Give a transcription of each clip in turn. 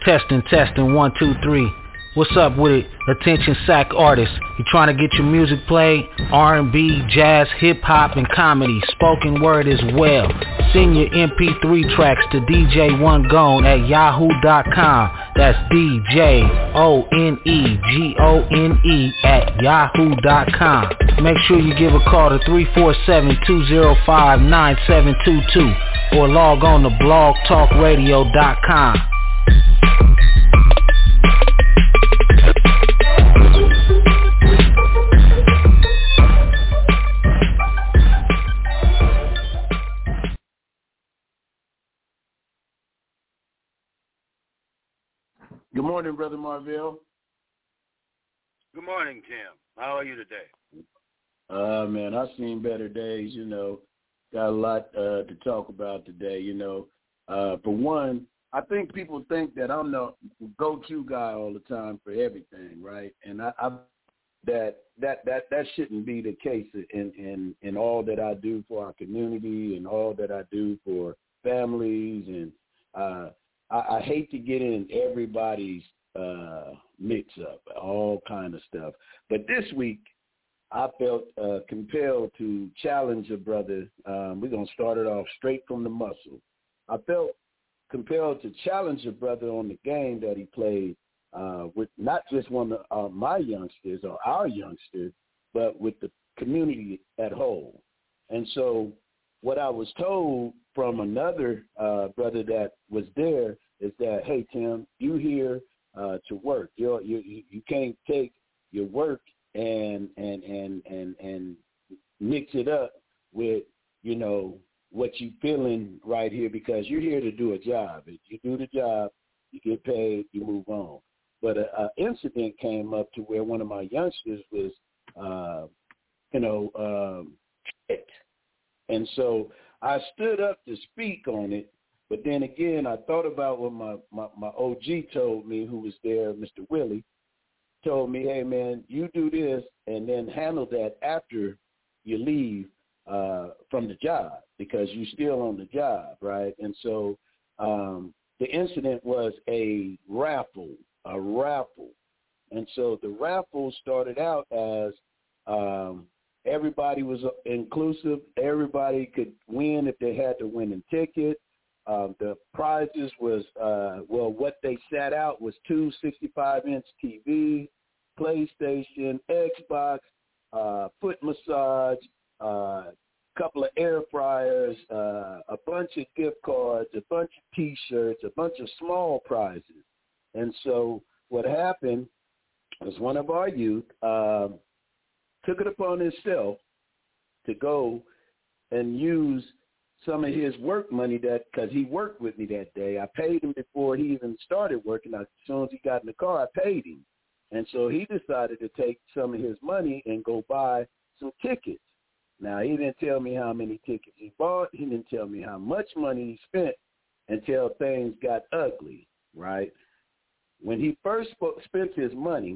Testing, 1, 2, 3. What's up with it? Attention SAC artists. You trying to get your music played? R&B, jazz, hip-hop, and comedy. Spoken word as well. Send your MP3 tracks to DJ One Gone at yahoo.com. That's DJONEGONE at yahoo.com. Make sure you give a call to 347-205-9722 or log on to blogtalkradio.com. Good morning, Brother Marvell. Good morning, Tim. How are you today? Man, I've seen better days, Got a lot to talk about today, For one, I think people think that I'm the go-to guy all the time for everything, right? And that shouldn't be the case in all that I do for our community and all that I do for families. And I hate to get in everybody's mix-up, all kind of stuff. But this week, I felt compelled to challenge a brother. We're going to start it off straight from the muscle. I felt compelled to challenge a brother on the game that he played with not just one of my youngsters or our youngsters, but with the community at whole. And so what I was told from another brother that was there is that, hey, Tim, you here to work. You can't take your work and mix it up with, what you feeling right here, because you're here to do a job. If you do the job, you get paid, you move on. But an incident came up to where one of my youngsters was, tricked. And so I stood up to speak on it, but then again, I thought about what my OG told me, who was there, Mr. Willie, told me, hey, man, you do this and then handle that after you leave from the job, because you're still on the job, right? And so the incident was a raffle. And so the raffle started out as everybody was inclusive. Everybody could win if they had to win a ticket. The prizes was, what they sat out was 2 65-inch TVs, PlayStation, Xbox, foot massage, couple of air fryers, a bunch of gift cards, a bunch of T-shirts, a bunch of small prizes. And so what happened was one of our youth took it upon himself to go and use some of his work money because he worked with me that day. I paid him before he even started working. As soon as he got in the car, I paid him. And so he decided to take some of his money and go buy some tickets. Now, he didn't tell me how many tickets he bought. He didn't tell me how much money he spent until things got ugly, right? When he first spent his money,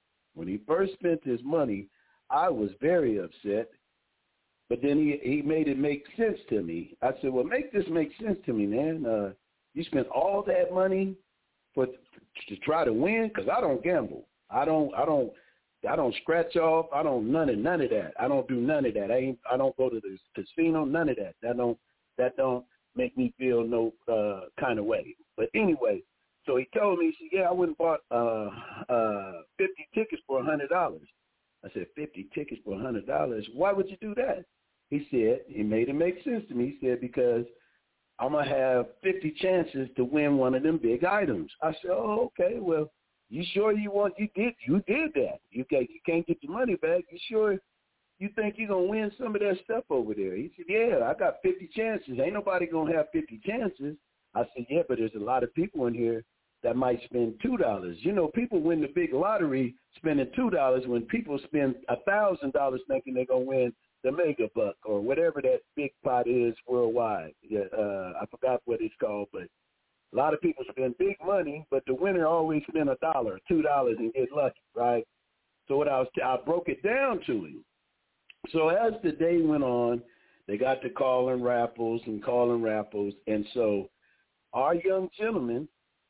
I was very upset. But then he made it make sense to me. I said, well, make this make sense to me, man. You spent all that money to try to win? Because I don't gamble. I don't scratch off. I don't none of that. I don't do none of that. I don't go to the casino. None of that. That don't make me feel no kind of way. But anyway, so he told me, he said, yeah, I went and bought 50 tickets for $100. I said, 50 tickets for $100? Why would you do that? He said, he made it make sense to me. He said, because I'm going to have 50 chances to win one of them big items. I said, oh, okay, well, you sure you did that? You can't get your money back. You sure you think you're going to win some of that stuff over there? He said, yeah, I got 50 chances. Ain't nobody going to have 50 chances. I said, yeah, but there's a lot of people in here that might spend $2. People win the big lottery spending $2 when people spend $1,000 thinking they're going to win the mega buck or whatever that big pot is worldwide. Yeah, I forgot what it's called, but a lot of people spend big money, but the winner always spend $1, $2 and get lucky, right? So I broke it down to him. So as the day went on, they got to calling raffles, and so our young gentleman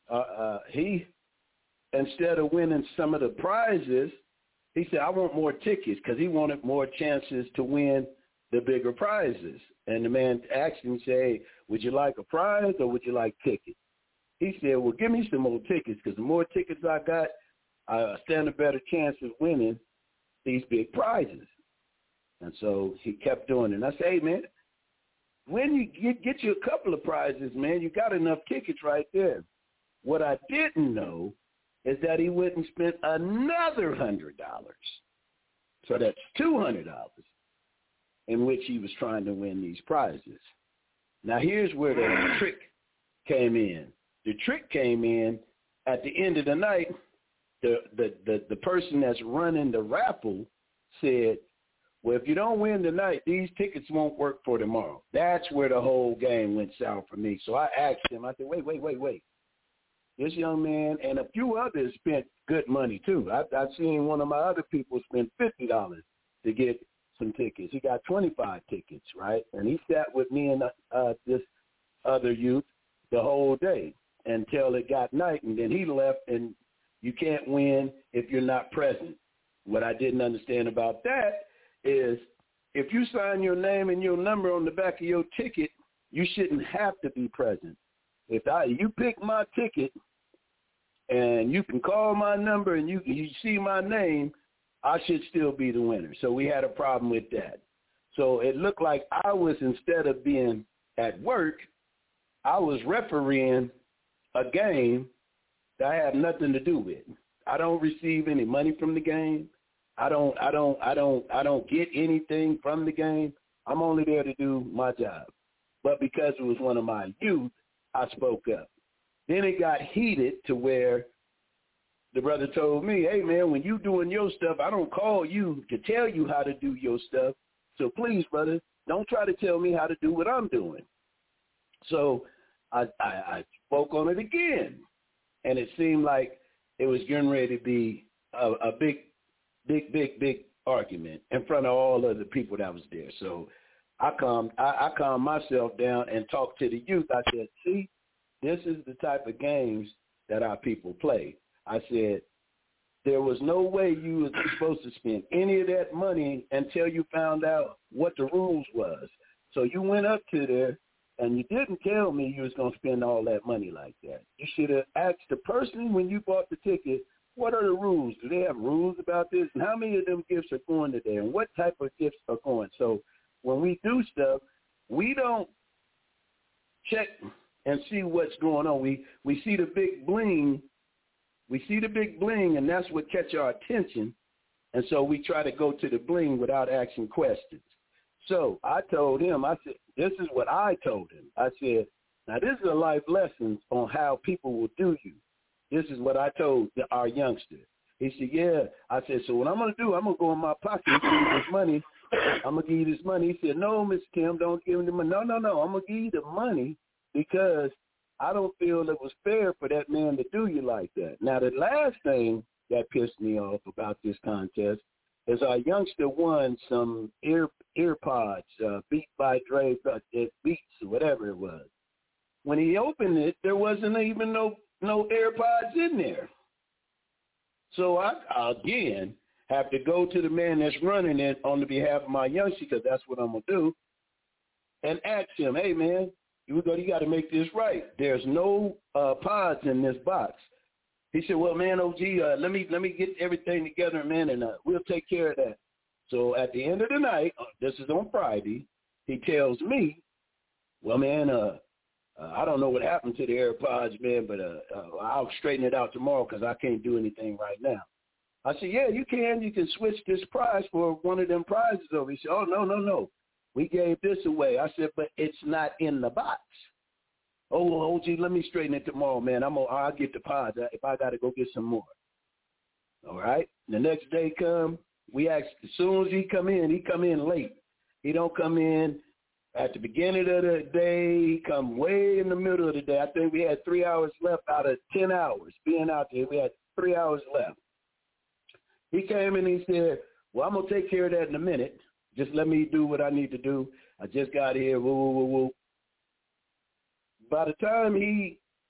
he, instead of winning some of the prizes, he said, I want more tickets, because he wanted more chances to win the bigger prizes. And the man asked him, say, would you like a prize or would you like tickets? He said, well, give me some more tickets, because the more tickets I got, I stand a better chance of winning these big prizes. And so he kept doing it. And I said, hey, man, when you get you a couple of prizes, man, you got enough tickets right there. What I didn't know is that he went and spent another $100. So that's $200 in which he was trying to win these prizes. Now, here's where the trick came in. The trick came in at the end of the night. The person that's running the raffle said, well, if you don't win tonight, these tickets won't work for tomorrow. That's where the whole game went south for me. So I asked him, I said, wait. This young man and a few others spent good money, too. I've seen one of my other people spend $50 to get some tickets. He got 25 tickets, right? And he sat with me and this other youth the whole day until it got night, and then he left, and you can't win if you're not present. What I didn't understand about that is if you sign your name and your number on the back of your ticket, you shouldn't have to be present. If you pick my ticket and you can call my number and you see my name, I should still be the winner. So we had a problem with that. So it looked like I was, instead of being at work, I was refereeing a game that I have nothing to do with. I don't receive any money from the game. I don't get anything from the game. I'm only there to do my job. But because it was one of my youth, I spoke up. Then it got heated to where the brother told me, hey, man, when you doing your stuff, I don't call you to tell you how to do your stuff. So please, brother, don't try to tell me how to do what I'm doing. So I spoke on it again, and it seemed like it was getting ready to be a big argument in front of all of the people that was there. So I calmed myself down and talked to the youth. I said, see, this is the type of games that our people play. I said, there was no way you were supposed to spend any of that money until you found out what the rules was. So you went up to there, and you didn't tell me you was going to spend all that money like that. You should have asked the person when you bought the ticket, what are the rules? Do they have rules about this? And how many of them gifts are going to there? And what type of gifts are going? So when we do stuff, we don't check and see what's going on. We see the big bling. We see the big bling, and that's what catch our attention. And so we try to go to the bling without asking questions. So I told him, I said, this is what I told him. I said, now this is a life lesson on how people will do you. This is what I told our youngster. He said, yeah. I said, so what I'm going to do, I'm going to go in my pocket and give you this money. I'm going to give you this money. He said, no, Mr. Tim, don't give him the money. No. I'm going to give you the money because I don't feel it was fair for that man to do you like that. Now, the last thing that pissed me off about this contest is our youngster won some earpods, Beat by Dre, Beats, or whatever it was. When he opened it, there wasn't even no AirPods in there. So I, again, have to go to the man that's running it on the behalf of my youngster, because that's what I'm going to do, and ask him, hey, man, you got to make this right. There's no pods in this box. He said, well, man, OG, let me get everything together, man, and we'll take care of that. So at the end of the night, this is on Friday, he tells me, well, man, I don't know what happened to the AirPods, man, but I'll straighten it out tomorrow because I can't do anything right now. I said, yeah, you can. You can switch this prize for one of them prizes over. He said, oh, no. We gave this away. I said, but it's not in the box. Oh, OG, let me straighten it tomorrow, man. I'll get the pods if I got to go get some more. All right? The next day come, we asked, as soon as he come in late. He don't come in at the beginning of the day. He come way in the middle of the day. I think we had 3 hours left out of 10 hours being out there. We had 3 hours left. He came and he said, well, I'm going to take care of that in a minute. Just let me do what I need to do. I just got here. Woo. By the time he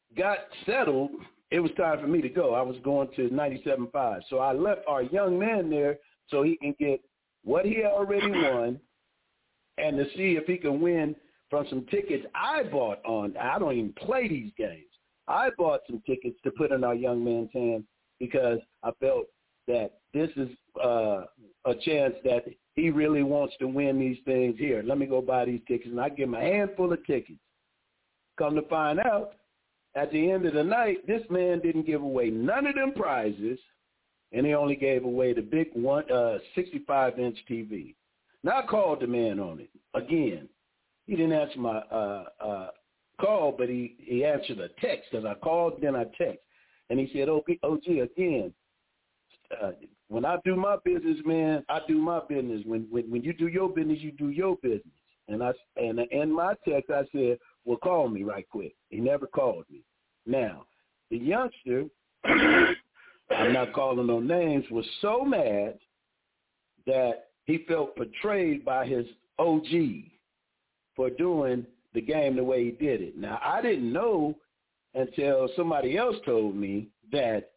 got settled, it was time for me to go. I was going to 97.5. So I left our young man there so he can get what he already won and to see if he can win from some tickets I bought on. I don't even play these games. I bought some tickets to put in our young man's hand because I felt that this is a chance that he really wants to win these things here. Let me go buy these tickets. And I give him a handful of tickets. Come to find out, at the end of the night, this man didn't give away none of them prizes, and he only gave away the big 65-inch TV. Now, I called the man on it. Again, he didn't answer my call, but he answered a text because I called, then I text. And he said, OG, again, when I do my business, man, I do my business. When you do your business, you do your business. And in my text, I said, well, call me right quick. He never called me. Now, the youngster, I'm not calling no names, was so mad that he felt betrayed by his OG for doing the game the way he did it. Now, I didn't know until somebody else told me that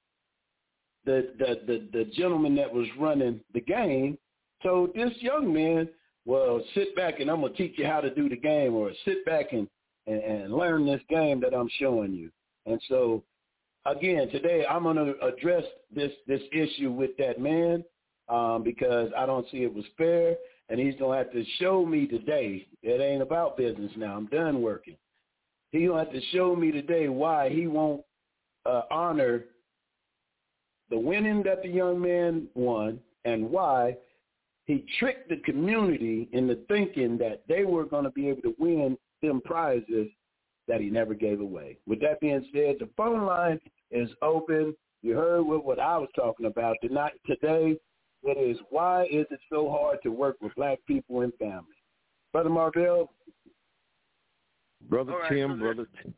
the gentleman that was running the game told this young man, well, sit back and I'm going to teach you how to do the game, or sit back and learn this game that I'm showing you. And so, again, today I'm going to address this issue with that man because I don't see it was fair, and he's going to have to show me today. It ain't about business now. I'm done working. He's going to have to show me today why he won't honor the winning that the young man won and why he tricked the community into thinking that they were going to be able to win them prizes that he never gave away. With that being said, the phone line is open. You heard what I was talking about today. It is, why is it so hard to work with black people and family? Brother Marvell? Brother Tim, Brother Tim.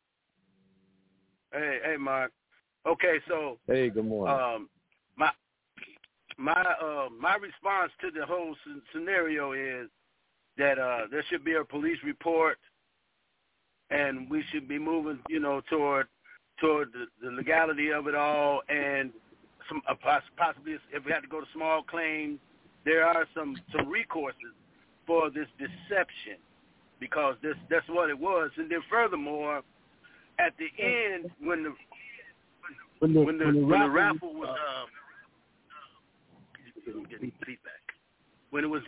Hey, Mark. Okay, so. Hey, good morning. My response to the whole scenario is that there should be a police report, and we should be moving, toward the legality of it all, and some possibly if we had to go to small claims, there are some recourses for this deception, because that's what it was. And then furthermore, at the end when the raffle was getting feedback. When it was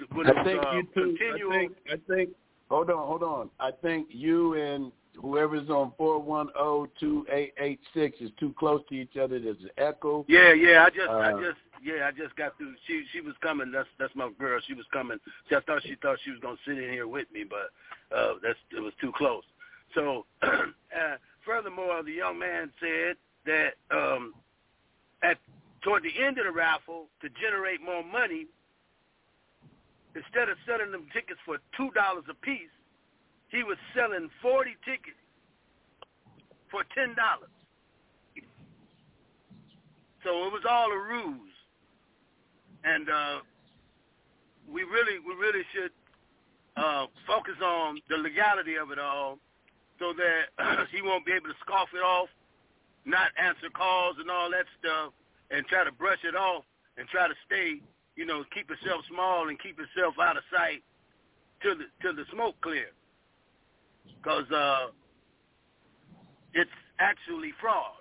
I think hold on. I think you and whoever's on 410-2886 is too close to each other. There's an echo. Yeah. I just got through. She was coming. That's my girl. She was coming. She thought she was gonna sit in here with me, but it was too close. So furthermore, the young man said that toward the end of the raffle, to generate more money, instead of selling them tickets for $2 a piece, he was selling 40 tickets for $10. So it was all a ruse, and we really should focus on the legality of it all, so that he won't be able to scoff it off, not answer calls and all that stuff, and try to brush it off and try to stay, keep himself small and keep himself out of sight till the smoke clear. Because it's actually fraud.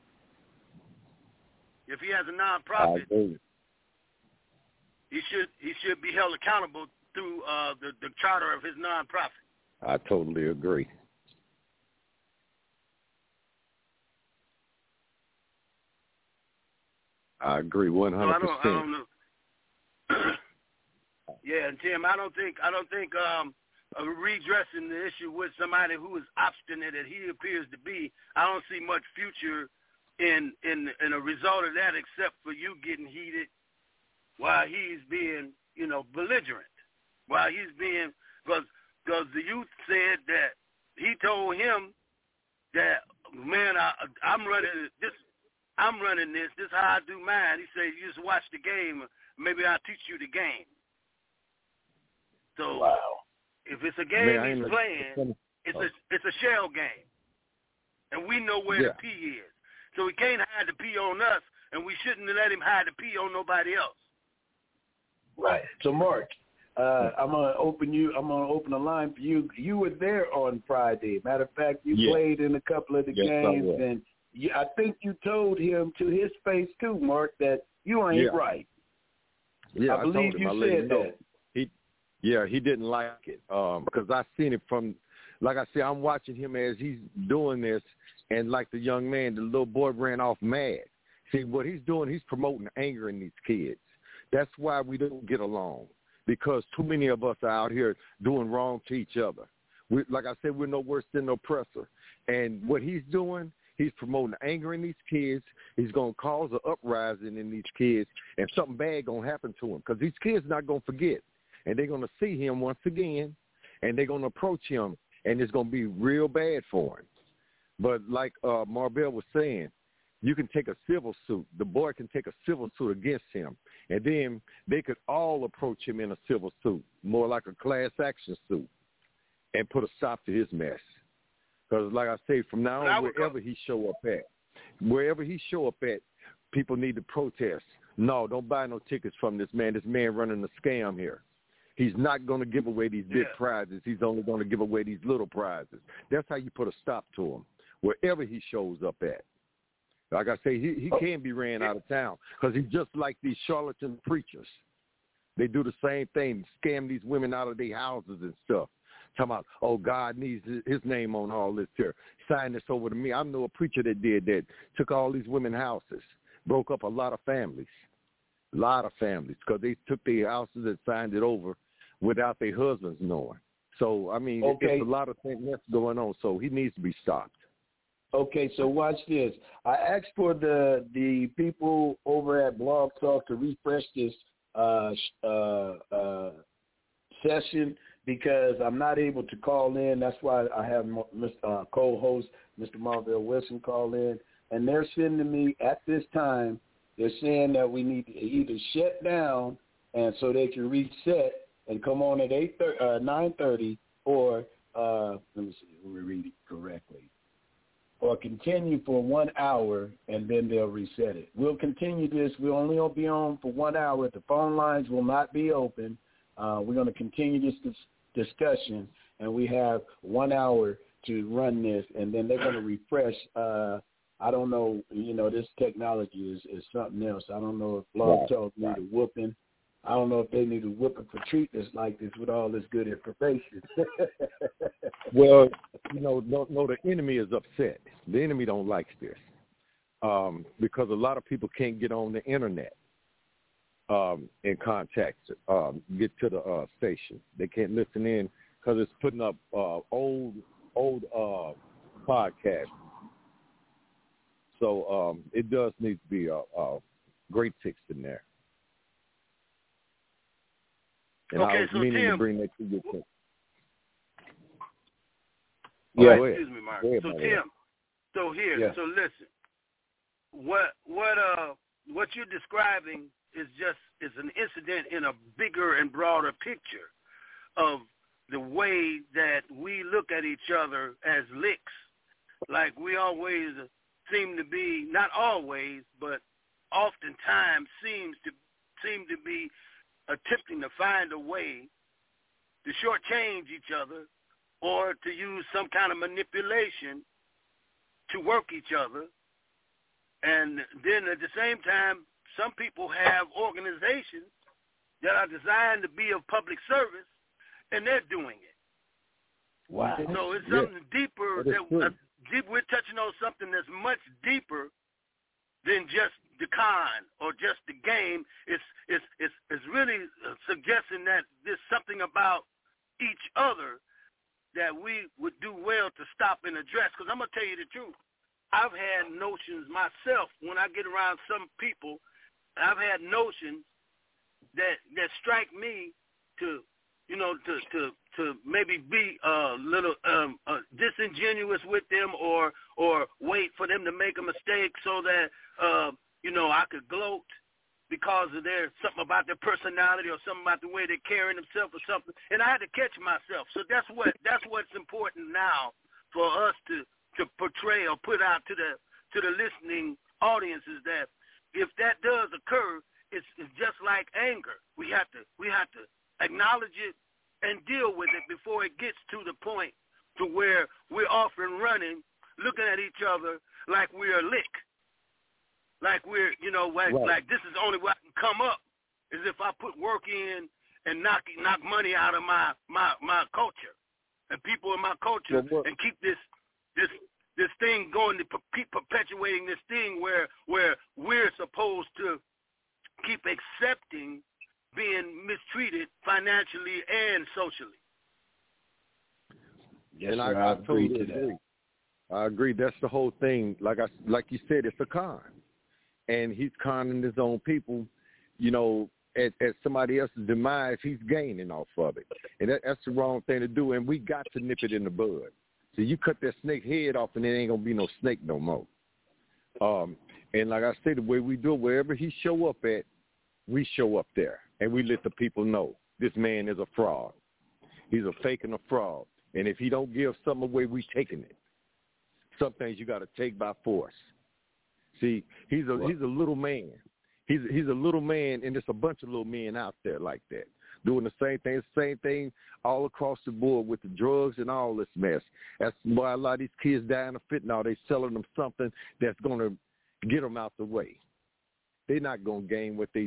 If he has a nonprofit, he should be held accountable through the charter of his nonprofit. I totally agree. I agree 100%. So I don't know. Yeah, and Tim, I don't think redressing the issue with somebody who is obstinate as he appears to be, I don't see much future in a result of that, except for you getting heated while he's being, belligerent. While he's being, because the youth said that he told him that, man, I'm running this. I'm running this. This is how I do mine. He said, you just watch the game. Maybe I'll teach you the game. So wow. If it's a game he's playing, it's a shell game. and we know where the P is. So he can't hide the P on us, and we shouldn't let him hide the P on nobody else. Right. So, Mark, I'm gonna open the line for you. You were there on Friday. Matter of fact, you played in a couple of the games, and I think you told him to his face too, Mark, that you ain't right. Yeah, I believe told him, you said that. He didn't like it because I seen it from, like I said, I'm watching him as he's doing this, and like the young man, the little boy ran off mad. See, what he's doing, he's promoting anger in these kids. That's why we don't get along, because too many of us are out here doing wrong to each other. Like I said, we're no worse than the oppressor. And what he's doing, he's promoting anger in these kids. He's going to cause an uprising in these kids, and something bad going to happen to him, because these kids not going to forget. And they're going to see him once again, and they're going to approach him, and it's going to be real bad for him. But like Marbell was saying, you can take a civil suit. The boy can take a civil suit against him, and then they could all approach him in a civil suit, more like a class action suit, and put a stop to his mess. Because like I say, from now on, wherever he show up at, people need to protest. No, don't buy no tickets from this man. This man running a scam here. He's not going to give away these big prizes. He's only going to give away these little prizes. That's how you put a stop to him, wherever he shows up at. Like I say, he can be ran out of town, because he's just like these charlatan preachers. They do the same thing, scam these women out of their houses and stuff. Talking about, oh, God needs his name on all this here. Sign this over to me. I know a preacher that did that, took all these women's houses, broke up a lot of families, because they took their houses and signed it over without their husbands knowing. So, I mean, it's a lot of things that's going on, so he needs to be stopped. Okay, so watch this. I asked for the people over at Blog Talk to refresh this session, because I'm not able to call in. That's why I have co-host Mr. Marvell Wilson call in, and they're sending me at this time. They're saying that we need to either shut down and so they can reset and come on at 9:30, or let me see, let me read it correctly, or continue for 1 hour, and then they'll reset it. We'll continue this. We'll only be on for 1 hour. The phone lines will not be open. We're going to continue this discussion, and we have 1 hour to run this, and then they're going to refresh. I don't know, this technology is something else. I don't know if Blog Talk need a whooping. I don't know if they need a whooping for treating us like this with all this good information. Well, no, the enemy is upset. The enemy don't like this because a lot of people can't get on the internet and contact, get to the station. They can't listen in because it's putting up old podcasts. So it does need to be a great fix in there. And I was meaning to bring that to your attention. Yeah. Excuse me, Mark. So Tim, so listen. What you're describing is an incident in a bigger and broader picture of the way that we look at each other as licks. Like we always seem to be, not always, but oftentimes seem to be attempting to find a way to shortchange each other or to use some kind of manipulation to work each other. And then at the same time, some people have organizations that are designed to be of public service, and they're doing it. Wow. So it's something deeper. We're touching on something that's much deeper than just the con or just the game. It's really suggesting that there's something about each other that we would do well to stop and address. Because I'm going to tell you the truth. I've had notions myself when I get around some people. I've had notions that strike me to maybe be a little disingenuous with them or wait for them to make a mistake so that I could gloat because of something about their personality or something about the way they're carrying themselves or something. And I had to catch myself. So that's what's important now for us to portray or put out to the listening audience is that if that does occur, it's just like anger. We have to acknowledge it and deal with it before it gets to the point to where we're off and running, looking at each other like we're a lick. Like we're, like this is the only way I can come up is if I put work in and knock money out of my culture and people in my culture and keep this thing going, to keep perpetuating this thing where we're supposed to keep accepting being mistreated financially and socially. Yes, and sir, I agree totally to agree. that. I agree. That's the whole thing. Like you said, it's a con, and he's conning his own people. At somebody else's demise, he's gaining off of it, and that's the wrong thing to do. And we got to nip it in the bud. So you cut that snake head off, and it ain't gonna be no snake no more. And like I said, the way we do it, wherever he show up at, we show up there, and we let the people know this man is a fraud. He's a fake and a fraud. And if he don't give something away, we taking it. Some things you got to take by force. See, he's a little man. He's a little man, and there's a bunch of little men out there like that doing the same thing all across the board with the drugs and all this mess. That's why a lot of these kids dying of fentanyl. They selling them something that's going to get them out the way. They're not going to gain what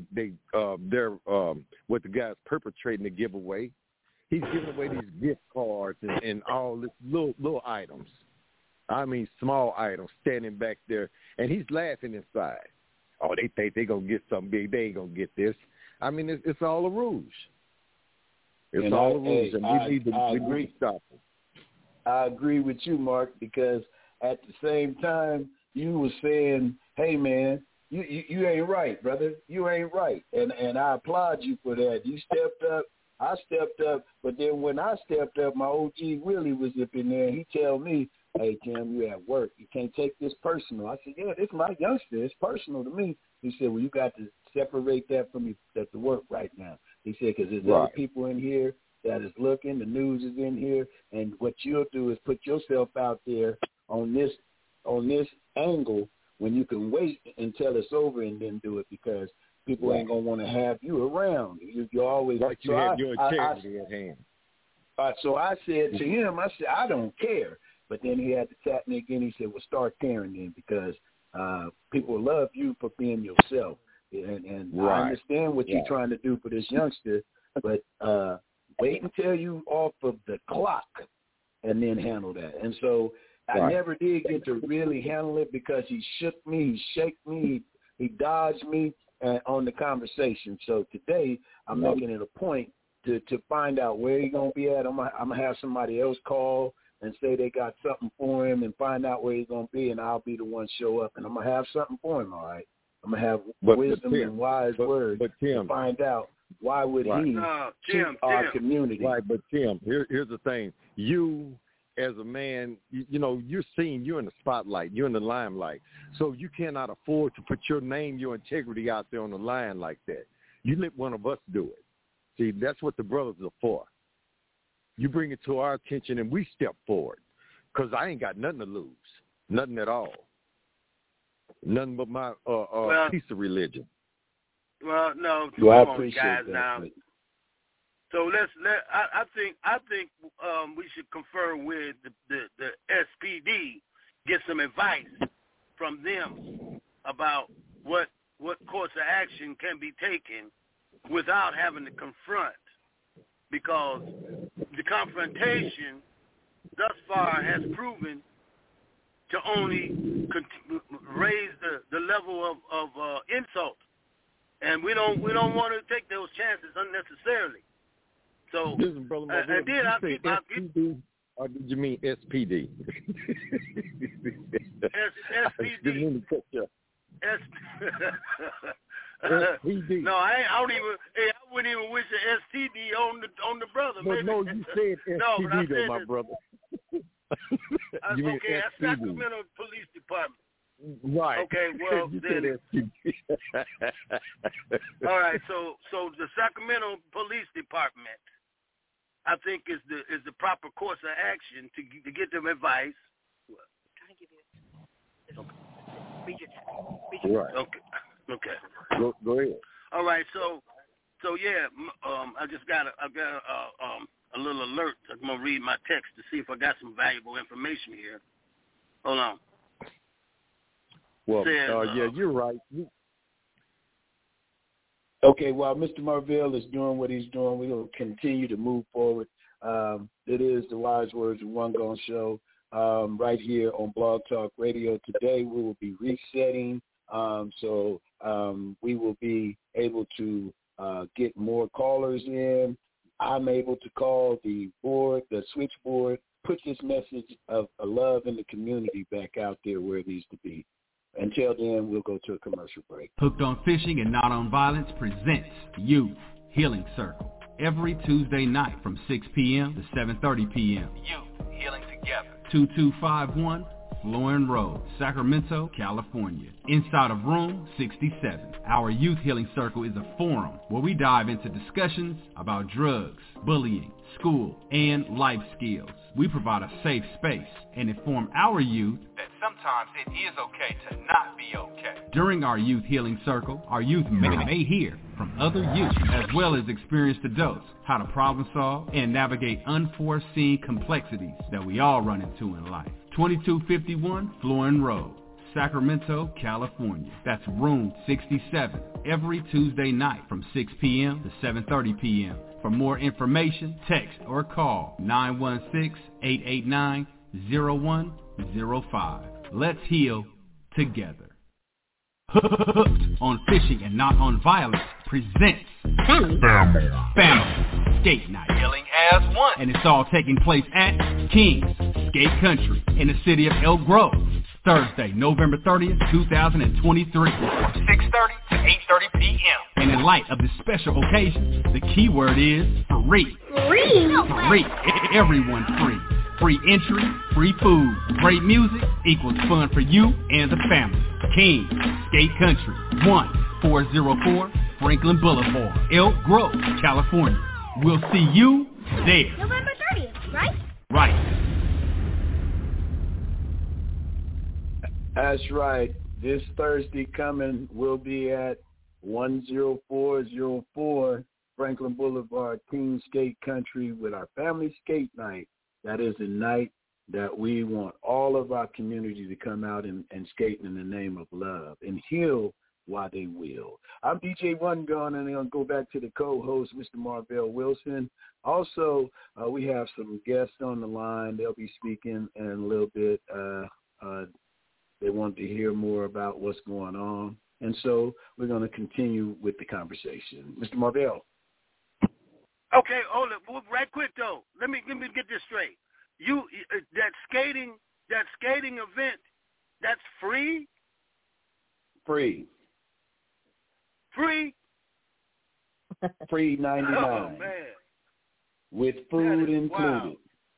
what the guy's perpetrating to give away. He's giving away these gift cards and all this little items. I mean, small items standing back there, and he's laughing inside. Oh, they think they're going to get something big. They ain't going to get this. I mean, it's all a rouge. It's all a rouge, and we need to stop it. I agree with you, Mark, because at the same time, you were saying, hey, man, you ain't right, brother. You ain't right. And I applaud you for that. You stepped up. I stepped up. But then when I stepped up, my OG Willie was up in there, and he tell me, hey, Tim, you at work. You can't take this personal. I said, yeah, this is my youngster. It's personal to me. He said, well, you got to separate that from you at the work right now. He said, because there's other people in here that is looking. The news is in here. And what you'll do is put yourself out there on this angle when you can wait until it's over and then do it, because people ain't going to want to have you around. You always like you have your integrity at hand. So I said to him, I don't care. But then he had to tap me again. He said, well, start caring then, because people love you for being yourself. And I understand what you're trying to do for this youngster, but wait until you off of the clock and then handle that. And so I never did get to really handle it because he shook me, he shaked me, he dodged me on the conversation. So today I'm making it a point to find out where he's going to be at. I'm going to have somebody else call and say they got something for him and find out where he's going to be, and I'll be the one show up, and I'm going to have something for him, all right? I'm going to have wisdom and wise words to find out why would he cheat our community. Right, but Tim, here's the thing. You, as a man, you're seen, you're in the spotlight, you're in the limelight, so you cannot afford to put your name, your integrity out there on the line like that. You let one of us do it. See, that's what the brothers are for. You bring it to our attention, and we step forward, because I ain't got nothing to lose, nothing at all, nothing but my piece of religion. Well, no, I appreciate guys, that. now. So I think we should confer with the SPD, get some advice from them about what course of action can be taken without having to confront, because the confrontation thus far has proven to only raise the level of insult, and we don't want to take those chances unnecessarily. So, listen, brother, and then I keep or did you mean SPD? SPD. SPD. No, I wouldn't even wish an STD on the brother. No, you said SPD though, my brother. You mean okay, that's SPD. Sacramento Police Department. Right. Okay, well then. All right, so the Sacramento Police Department, I think is the proper course of action to get them advice. Right. Okay. Go ahead. All right. So yeah. I got a little alert. I'm gonna read my text to see if I got some valuable information here. Hold on. Well, yeah, you're right. Okay, while Mr. Marvell is doing what he's doing, we will continue to move forward. It is the Wise Words of One Gone Show right here on Blog Talk Radio. Today we will be resetting, so we will be able to get more callers in. I'm able to call the switchboard, put this message of love in the community back out there where it needs to be. Until then, we'll go to a commercial break. Hooked on Fishing and Not on Violence presents Youth Healing Circle every Tuesday night from 6 p.m. to 7:30 p.m. Youth Healing Together. 2251 Florin Road, Sacramento, California. Inside of Room 67. Our Youth Healing Circle is a forum where we dive into discussions about drugs, bullying, school, and life skills. We provide a safe space and inform our youth that sometimes it is okay to not be okay. During our Youth Healing Circle, our youth may hear from other youth as well as experienced adults how to problem solve and navigate unforeseen complexities that we all run into in life. 2251 Florin Road, Sacramento, California. That's Room 67 every Tuesday night from 6 p.m. to 7:30 p.m. For more information, text or call 916-889-0105. Let's heal together. Hooked on Fishing and Not on Violence presents Family Skate Night. Healing as one. And it's all taking place at King's Skate Country in the city of Elk Grove. Thursday, November 30th, 2023, from 6:30 to 8:30 p.m. And in light of this special occasion, the key word is free. Free. Everyone free. Free entry, free food, great music equals fun for you and the family. King Skate Country, 1404 Franklin Boulevard, Elk Grove, California. We'll see you there. November 30th, right? Right. That's right. This Thursday coming, we'll be at 10404 Franklin Boulevard, King Skate Country with our family skate night. That is a night that we want all of our community to come out and skate in the name of love and heal while they will. I'm DJ One Gun, and I'm going to go back to the co-host, Mr. Marvell Wilson. Also, we have some guests on the line. They'll be speaking in a little bit. They want to hear more about what's going on. And so we're going to continue with the conversation. Mr. Marvell. Okay, hold it. Right quick, though. Let me get this straight. That skating event, that's free? Free. Free? Free 99. Oh, man. With food included.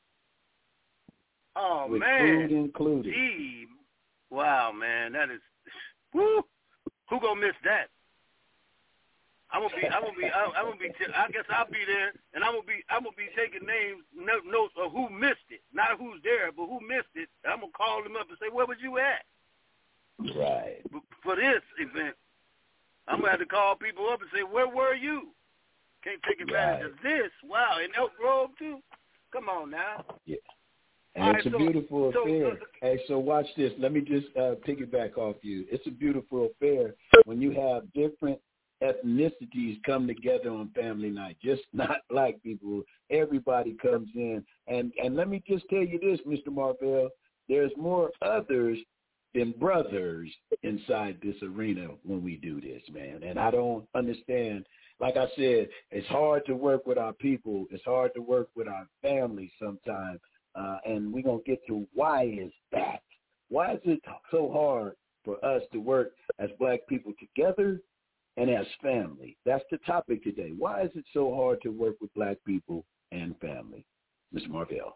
Oh, with man. With food included. Gee. Wow, man. That is, whoo. Who gonna miss that? I guess I'll be there, and I'm gonna be taking notes of who missed it, not who's there, but who missed it. I'm gonna call them up and say, "Where was you at?" Right. For this event, I'm gonna have to call people up and say, "Where were you?" Can't take advantage of this. Wow, in Elk Grove too. Come on now. Yeah. And it's a beautiful affair. Hey, so watch this. Let me just piggyback off you. It's a beautiful affair when you have different ethnicities come together on family night, just not black people. Everybody comes in. And let me just tell you this, Mr. Marvell, there's more others than brothers inside this arena when we do this, man. And I don't understand. Like I said, it's hard to work with our people. It's hard to work with our families sometimes. And we're going to get to why is that? Why is it so hard for us to work as black people together and as family? That's the topic today. Why is it so hard to work with black people and family? Mr. Marvell.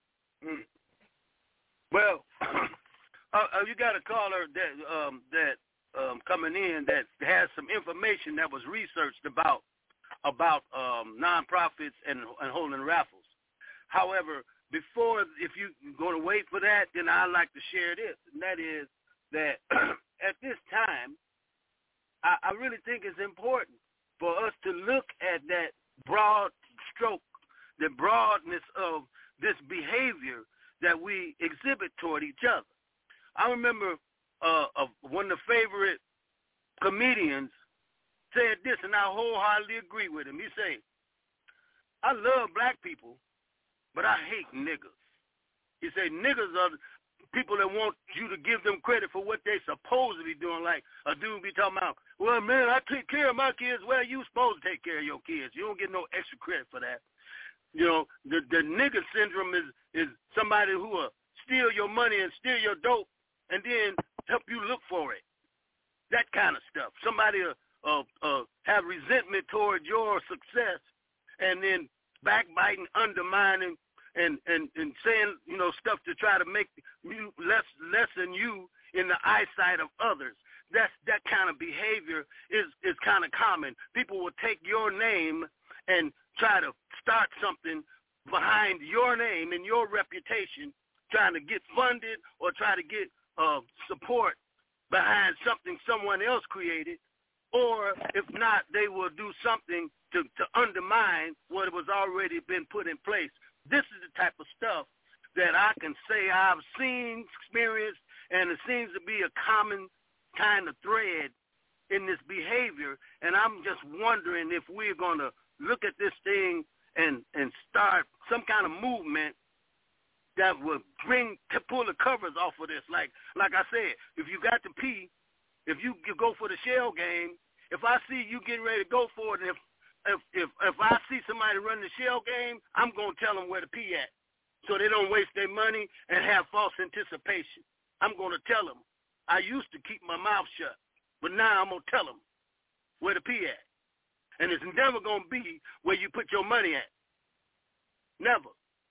Well, you got a caller that coming in that has some information that was researched about nonprofits and holding raffles. However, if you're going to wait for that, then I'd like to share this, and that is that at this time, I really think it's important for us to look at that broad stroke, the broadness of this behavior that we exhibit toward each other. I remember one of the favorite comedians said this, and I wholeheartedly agree with him. He said, I love black people, but I hate niggas. He said, niggas are people that want you to give them credit for what they supposed to be doing. Like a dude be talking about, well, man, I take care of my kids. Well, you supposed to take care of your kids. You don't get no extra credit for that. You know, the nigga syndrome is somebody who will steal your money and steal your dope and then help you look for it. That kind of stuff. Somebody have resentment toward your success and then backbiting, undermining, and saying, you know, stuff to try to make you lessen you in the eyesight of others. That kind of behavior is kind of common. People will take your name and try to start something behind your name and your reputation, trying to get funded or try to get support behind something someone else created, or if not, they will do something to undermine what was already been put in place. This is the type of stuff that I can say I've seen, experienced, and it seems to be a common kind of thread in this behavior. And I'm just wondering if we're going to look at this thing and start some kind of movement that will pull the covers off of this. Like I said, if you got to pee, if you go for the shell game, if I see you getting ready to go for it, and if I see somebody running the shell game, I'm going to tell them where to pee at so they don't waste their money and have false anticipation. I'm going to tell them. I used to keep my mouth shut, but now I'm going to tell them where to pee at. And it's never going to be where you put your money at. Never.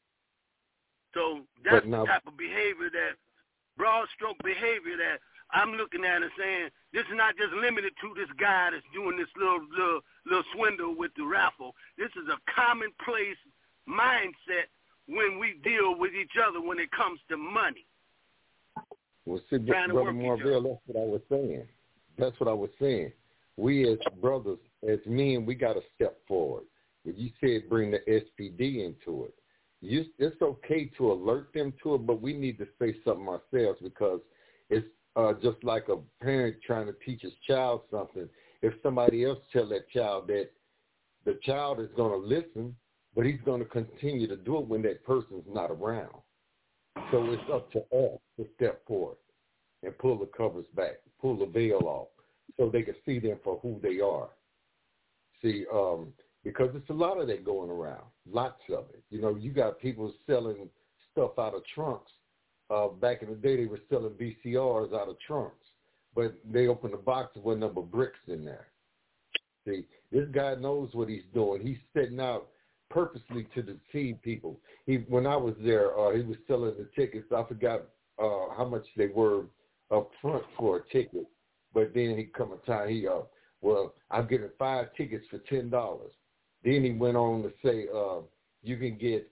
So that's the type of behavior, that broad stroke behavior that I'm looking at and saying, this is not just limited to this guy that's doing this little swindle with the raffle. This is a commonplace mindset when we deal with each other when it comes to money. Well, see, Brother Marvell, that's what I was saying. That's what I was saying. We as brothers, as men, we got to step forward. If you said bring the SPD into it, it's okay to alert them to it, but we need to say something ourselves, because it's just like a parent trying to teach his child something. If somebody else tell that child that, the child is going to listen, but he's going to continue to do it when that person's not around. So it's up to us to step forward and pull the covers back, pull the veil off, so they can see them for who they are. See, because it's a lot of that going around, lots of it. You know, you got people selling stuff out of trunks. Back in the day, they were selling VCRs out of trunks, but they opened the box with a number of bricks in there. See, this guy knows what he's doing. He's setting out purposely to deceive people. When I was there, he was selling the tickets. I forgot how much they were up front for a ticket, but then he come a time, well, I'm getting 5 tickets for $10. Then he went on to say, you can get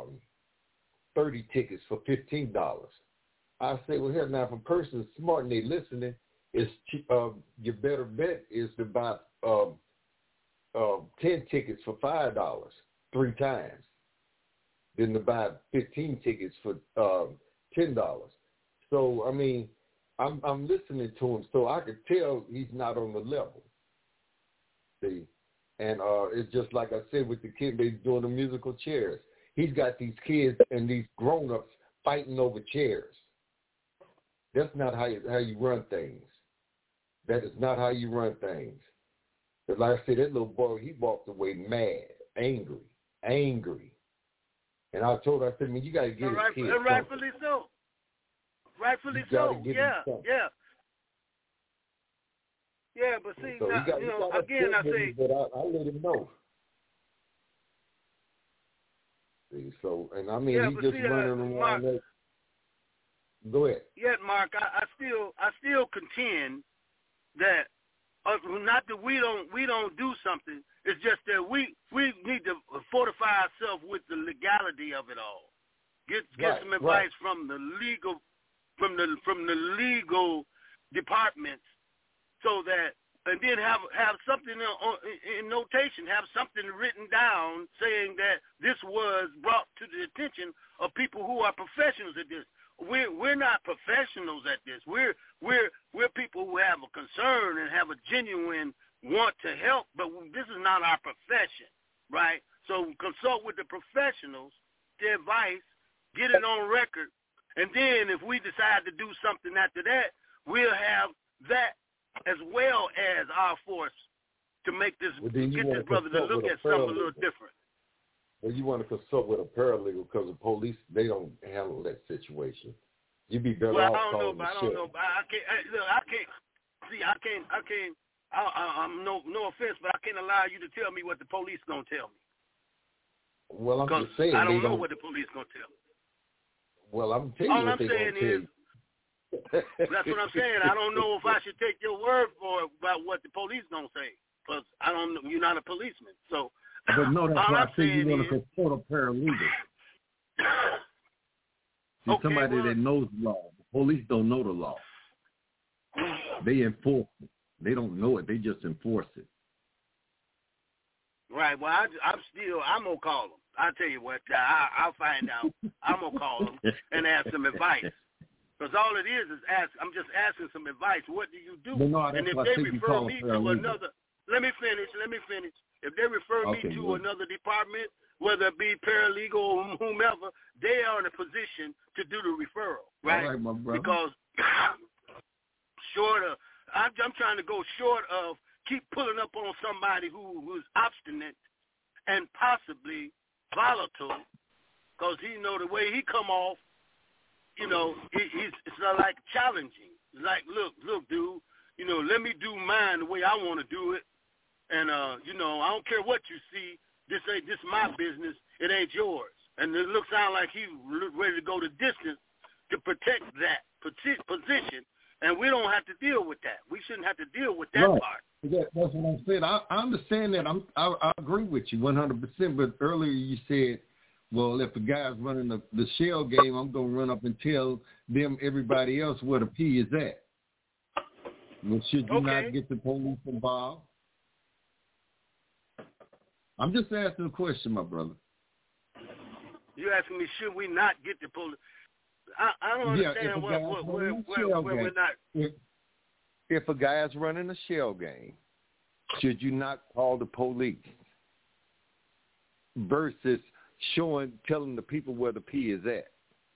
30 tickets for $15. I say, well, hell, now if a person's smart and they listening, your better bet is to buy 10 tickets for $5 3 times, than to buy 15 tickets for $10. So I mean, I'm listening to him, so I could tell he's not on the level. See, and it's just like I said with the kid, they doing the musical chairs. He's got these kids and these grown-ups fighting over chairs. That's not how you run things. That is not how you run things. But like I said, that little boy, he walked away mad, angry. And I told her, I said, man, you got to get his kids something. Rightfully so. Rightfully so. Yeah. Yeah, but see, so now, again, I say. But I let him know. See, so, and I mean, he's just running around there. Go ahead. Yeah, Mark, I still contend that not that we don't do something. It's just that we need to fortify ourselves with the legality of it all. Get some advice from the legal departments so that, and then have something in notation, have something written down saying that this was brought to the attention of people who are professionals at this. We're not professionals at this. We're people who have a concern and have a genuine want to help, but this is not our profession, right? So consult with the professionals, their advice, get it on record, and then if we decide to do something after that, we'll have that as well as our force to make this, get this brother to look at something a little different. Well, you want to consult with a paralegal because the police, they don't handle that situation. You'd be better off calling the sheriff. I don't know, but no offense, but I can't allow you to tell me what the police gonna tell me. Well, I'm just saying I don't know what the police gonna tell me. Well, I'm telling you what they're gonna tell you. That's what I'm saying. I don't know if I should take your word for it about what the police gonna say, because I don't know. You're not a policeman, so. But no, that's why I think you want to consult a paralegal. See, okay, somebody that knows the law. The police don't know the law. They enforce it. They don't know it. They just enforce it. Right. Well, I'm gonna call them. I'll tell you what. I'll find out. I'm gonna call them and ask some advice. Because all it is I'm just asking some advice. What do you do? And if they refer me to another, let me finish. If they refer me to another department, whether it be paralegal or whomever, they are in a position to do the referral, right? All right, my brother. Because I'm trying to go short of keep pulling up on somebody who's obstinate and possibly volatile, because the way he come off, it's not like challenging. It's like, look, dude, let me do mine the way I want to do it. And, I don't care what you see. This is my business. It ain't yours. And it sound like he's ready to go the distance to protect that position. And we don't have to deal with that. We shouldn't have to deal with that part. That's what I'm saying. I understand that. I agree with you 100%. But earlier you said, well, if the guy's running the shell game, I'm going to run up and tell them, everybody else, where the P is at. Well, should you not get the police involved? I'm just asking a question, my brother. You're asking me, should we not get the police? I don't understand where we're not. If a guy's running a shell game, should you not call the police versus telling the people where the P is at?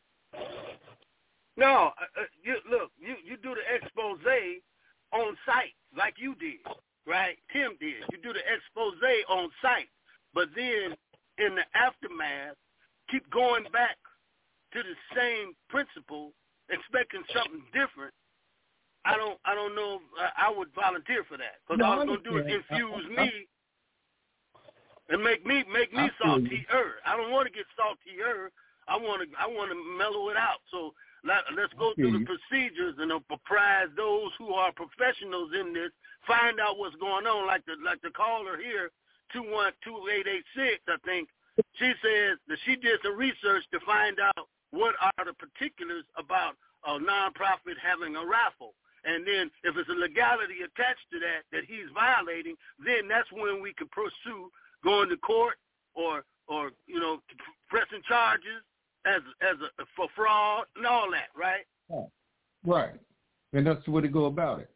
No, you do the expose on site like you did, right? Tim did. You do the expose on site, but then in the aftermath, keep going back to the same principle, expecting something different. I don't know if I would volunteer for that, because all it's going to do is infuse me and make me saltier. I don't want to get saltier. I want to mellow it out. So let's go through the procedures and apprise those who are professionals in this. Find out what's going on, like the caller here, 212-886. I think she says that she did some research to find out what are the particulars about a nonprofit having a raffle. And then if it's a legality attached to that he's violating, then that's when we can pursue going to court or pressing charges for fraud and all that, right? Right. And that's the way to go about it.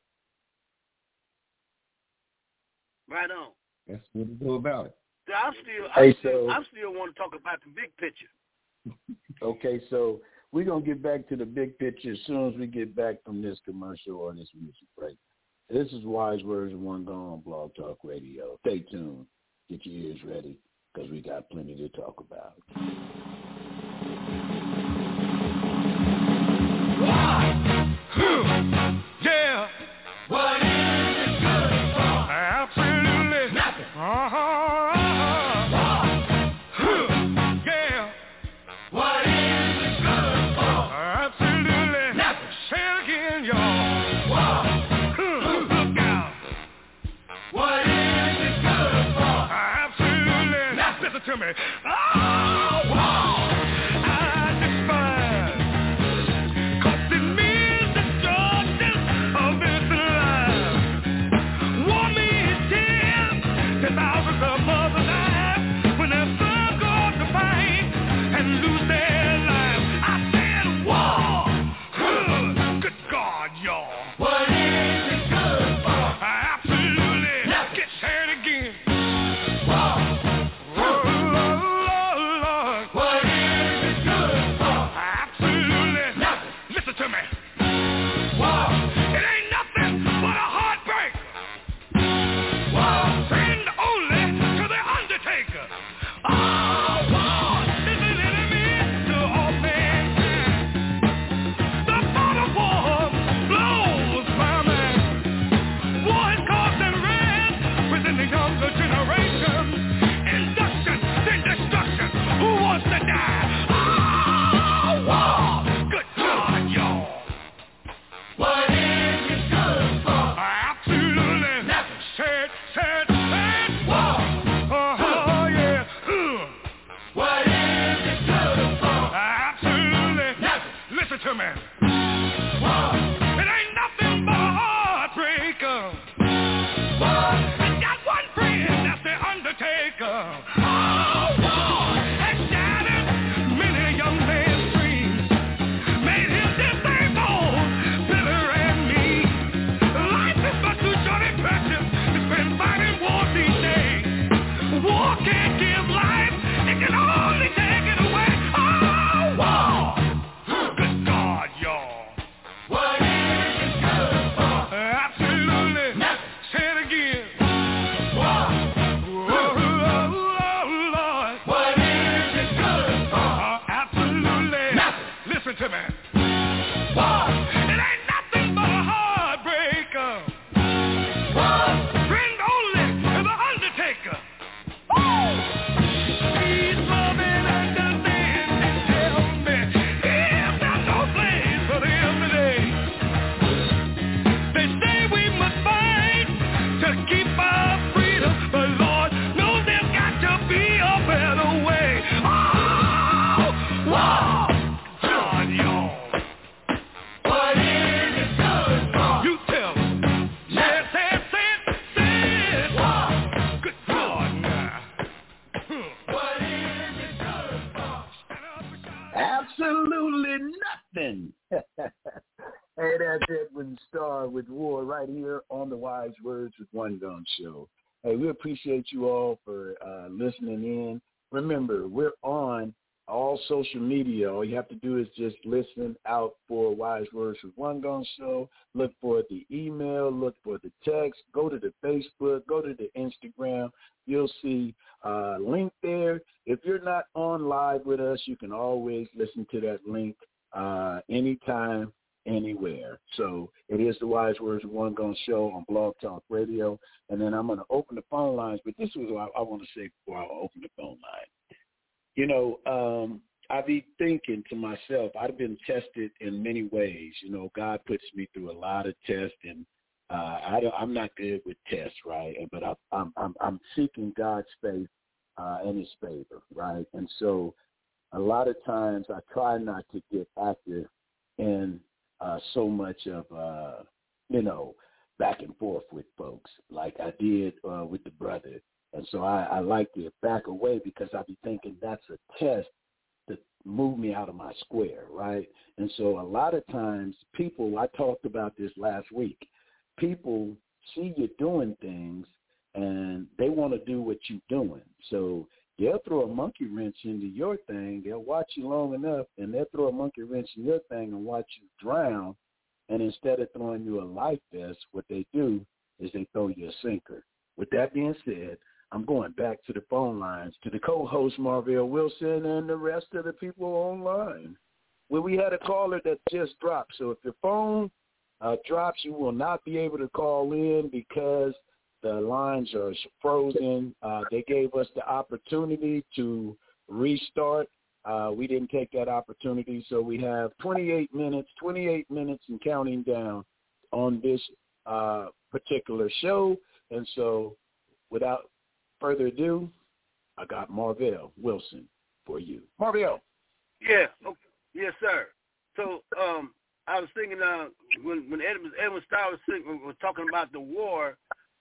Right on. That's the way to go about it. I still want to talk about the big picture. Okay, so we're going to get back to the big picture as soon as we get back from this commercial or this music break. This is Wise Words of One Gone on Blog Talk Radio. Stay tuned. Get your ears ready, because we got plenty to talk about. Yeah. What is it good for? Absolutely nothing. Yeah. What is it good for? Absolutely nothing. Say it again, y'all. Look out. What is it good for? Absolutely nothing. Listen to me. Oh, wow. I despise. 'Cause it means the judges of on the Wise Words with One Gun Show. Hey, we appreciate you all for listening in. Remember, we're on all social media. All you have to do is just listen out for Wise Words with One Gun Show. Look for the email, look for the text, go to the Facebook, go to the Instagram. You'll see a link there. If you're not on live with us, you can always listen to that link anytime, anywhere. So it is the Wise Words with One Gun Show on Blog Talk Radio. And then I'm going to open the phone lines, but this is what I want to say before I open the phone line. You know, I be thinking to myself, I've been tested in many ways. You know, God puts me through a lot of tests, and I'm not good with tests, right? But I'm seeking God's faith and His favor, right? And so a lot of times I try not to get active in so much of, you know, back and forth with folks like I did with the brother. And so I like to back away because I be thinking that's a test to move me out of my square, right? And so a lot of times people, I talked about this last week, people see you doing things and they want to do what you're doing. So they'll throw a monkey wrench into your thing. They'll watch you long enough and they'll throw a monkey wrench in your thing and watch you drown. And instead of throwing you a life vest, what they do is they throw you a sinker. With that being said, I'm going back to the phone lines, to the co-host Marvell Wilson and the rest of the people online. Well, we had a caller that just dropped. So if your phone drops, you will not be able to call in because the lines are frozen. They gave us the opportunity to restart. We didn't take that opportunity. So we have 28 minutes and counting down on this particular show. And so without further ado, I got Marvell Wilson for you. Marvell. Yeah. Okay. Yes, sir. So I was thinking when Edwin Starr was talking about the war,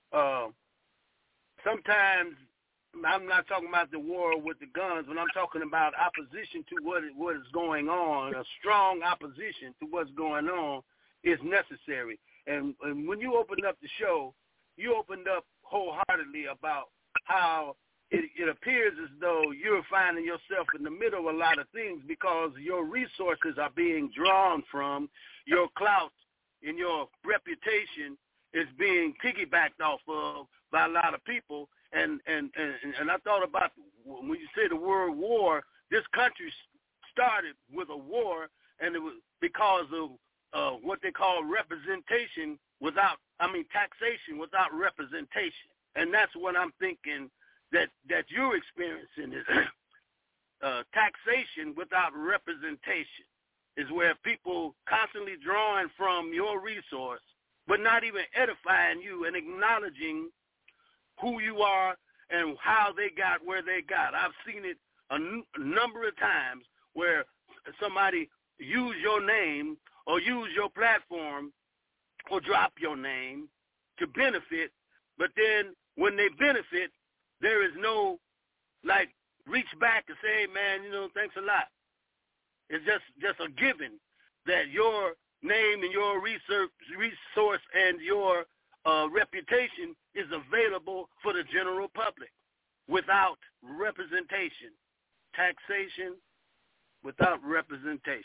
sometimes I'm not talking about the war with the guns. When I'm talking about opposition to what is going on, a strong opposition to what's going on is necessary. And when you opened up the show, you opened up wholeheartedly about how it appears as though you're finding yourself in the middle of a lot of things because your resources are being drawn from, your clout and your reputation is being piggybacked off of by a lot of people. And I thought about when you say the word war, this country started with a war, and it was because of what they call taxation without representation. And that's what I'm thinking that you're experiencing is taxation without representation is where people constantly drawing from your resource, but not even edifying you and acknowledging who you are and how they got where they got. I've seen it a number of times where somebody use your name or use your platform or drop your name to benefit, but then when they benefit, there is no, like, reach back and say, hey, man, you know, thanks a lot. It's just a given that your name and your resource and your reputation is available for the general public without representation. Taxation without representation.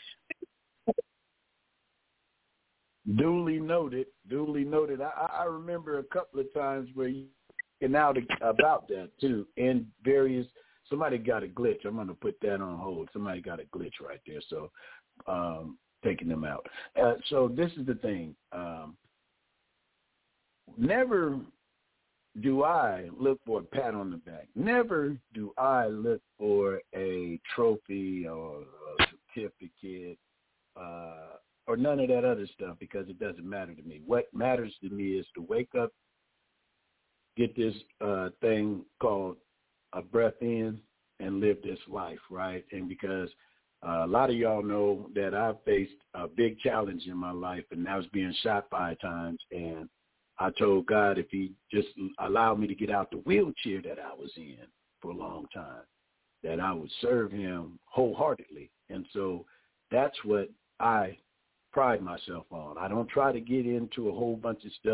Duly noted. I remember a couple of times where you and out about that too. In various, somebody got a glitch. I'm going to put that on hold. Somebody got a glitch right there, so taking them out. So this is the thing. Never do I look for a pat on the back. Never do I look for a trophy or a certificate or none of that other stuff because it doesn't matter to me. What matters to me is to wake up, get this thing called a breath in and live this life, right? And because a lot of y'all know that I faced a big challenge in my life, and I was being shot 5 times, and I told God if he just allowed me to get out the wheelchair that I was in for a long time, that I would serve him wholeheartedly. And so that's what I pride myself on. I don't try to get into a whole bunch of stuff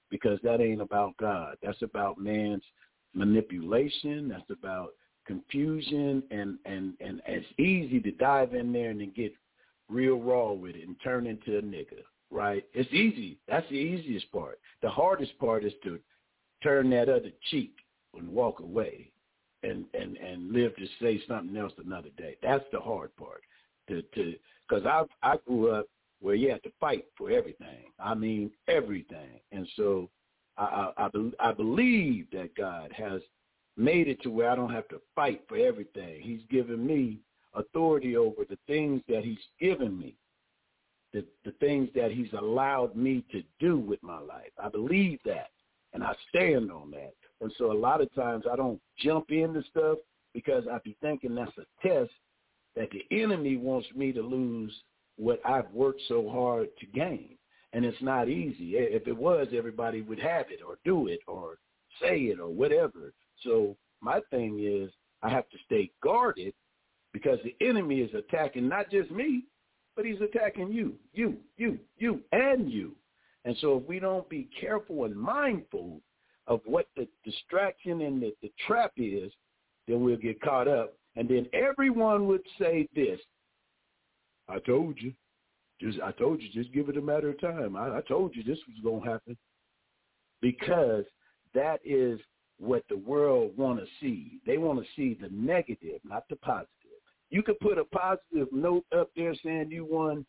because that ain't about God. That's about man's manipulation. That's about confusion, and it's easy to dive in there and then get real raw with it and turn into a nigga, right? It's easy. That's the easiest part. The hardest part is to turn that other cheek and walk away and live to say something else another day. That's the hard part. Because I grew up where you had to fight for everything. I mean, everything. And so I believe that God has made it to where I don't have to fight for everything. He's given me authority over the things that he's given me, the things that he's allowed me to do with my life. I believe that, and I stand on that. And so a lot of times I don't jump into stuff because I be thinking that's a test that the enemy wants me to lose what I've worked so hard to gain. And it's not easy. If it was, everybody would have it or do it or say it or whatever. So my thing is I have to stay guarded because the enemy is attacking not just me, but he's attacking you, and you. And so if we don't be careful and mindful of what the distraction and the trap is, then we'll get caught up. And then everyone would say this, I told you, just give it a matter of time. I told you this was going to happen. Because that is what the world want to see. They want to see the negative, not the positive. You could put a positive note up there saying you won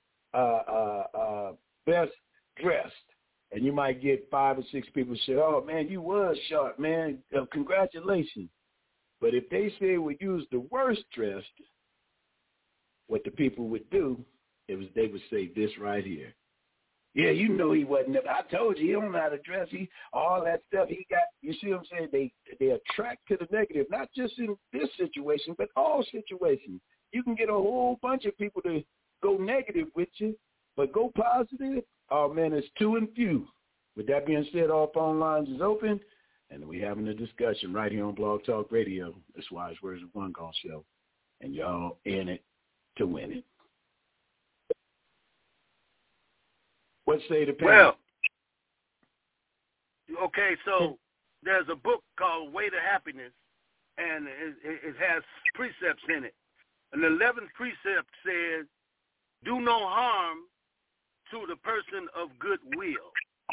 best dressed, and you might get 5 or 6 people say, oh, man, you was sharp, man. Congratulations. But if they say we use the worst dressed, what the people would do is they would say this right here. Yeah, you know he wasn't. I told you he don't know how to dress. All that stuff he got. You see what I'm saying? They attract to the negative, not just in this situation, but all situations. You can get a whole bunch of people to go negative with you, but go positive. Oh man, it's too and few. With that being said, all phone lines is open, and we're having a discussion right here on Blog Talk Radio. That's Wise Words of One Gone Show, and y'all in it to win it. What say the panel? Well, okay, so there's a book called Way to Happiness, and it has precepts in it. And the 11th precept says, do no harm to the person of goodwill.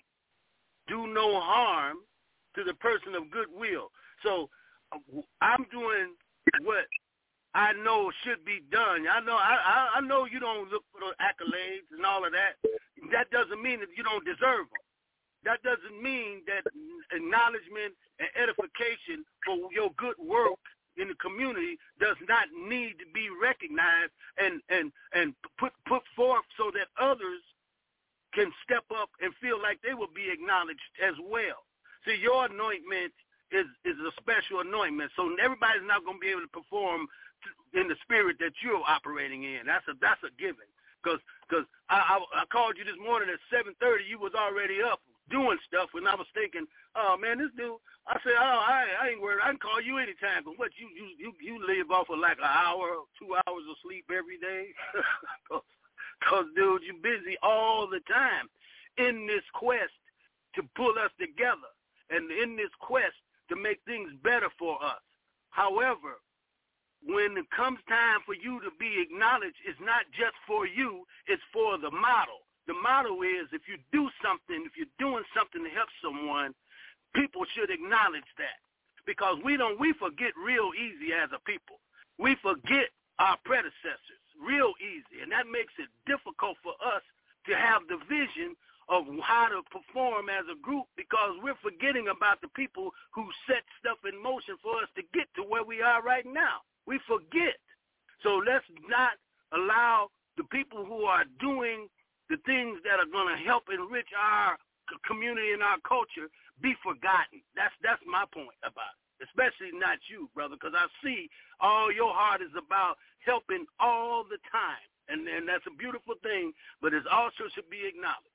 Do no harm to the person of goodwill. So I'm doing what I know should be done. I know you don't look for the accolades and all of that. That doesn't mean that you don't deserve them. That doesn't mean that acknowledgement and edification for your good work in the community does not need to be recognized and put forth so that others can step up and feel like they will be acknowledged as well. See, your anointment is a special anointment, so everybody's not going to be able to perform in the spirit that you're operating in. That's a given. Because I called you this morning at 7:30. You was already up doing stuff, and I was thinking, oh man, this dude. I said, oh, I ain't worried. I can call you anytime. But what you live off of like an hour, 2 hours of sleep every day? Because dude, you're busy all the time in this quest to pull us together, and in this quest to make things better for us. However, when it comes time for you to be acknowledged, it's not just for you, it's for the model. The model is if you do something, if you're doing something to help someone, people should acknowledge that. Because we forget real easy as a people. We forget our predecessors real easy, and that makes it difficult for us to have the vision of how to perform as a group because we're forgetting about the people who set stuff in motion for us to get to where we are right now. We forget. So let's not allow the people who are doing the things that are going to help enrich our community and our culture be forgotten. That's my point about it, especially not you, brother, because I see all your heart is about helping all the time, and that's a beautiful thing, but it also should be acknowledged.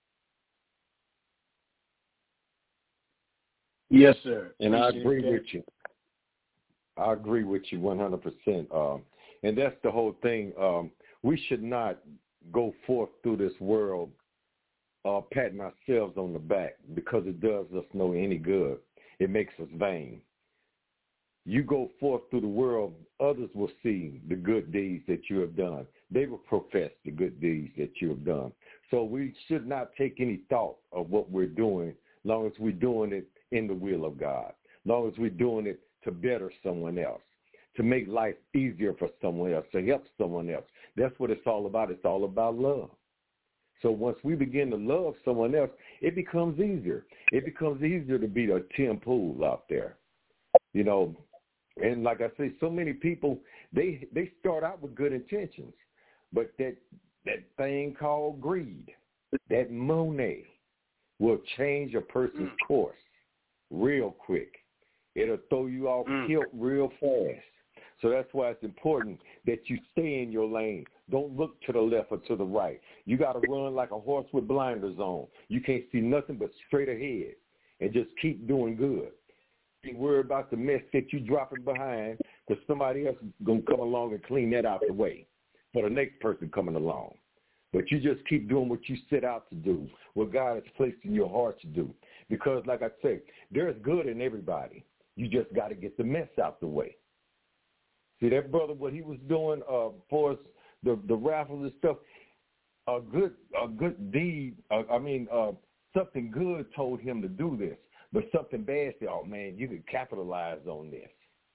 Yes, sir. And I agree with you. I agree with you 100%. And that's the whole thing. We should not go forth through this world patting ourselves on the back because it does us no any good. It makes us vain. You go forth through the world, others will see the good deeds that you have done. They will profess the good deeds that you have done. So we should not take any thought of what we're doing as long as we're doing it in the will of God, as long as we're doing it to better someone else, to make life easier for someone else, to help someone else. That's what it's all about. It's all about love. So once we begin to love someone else, it becomes easier. It becomes easier to be a Tim Pool out there, you know. And like I say, so many people, they start out with good intentions, but that thing called greed, that money, will change a person's course real quick. It'll throw you off tilt real fast. So that's why it's important that you stay in your lane. Don't look to the left or to the right. You got to run like a horse with blinders on. You can't see nothing but straight ahead and just keep doing good. Be worried about the mess that you dropping behind, because somebody else is going to come along and clean that out the way for the next person coming along. But you just keep doing what you set out to do, what God has placed in your heart to do. Because, like I said, there's good in everybody. You just got to get the mess out the way. See, that brother, what he was doing for us, the raffles and stuff, a good deed, something good told him to do this. But something bad said, oh, man, you could capitalize on this.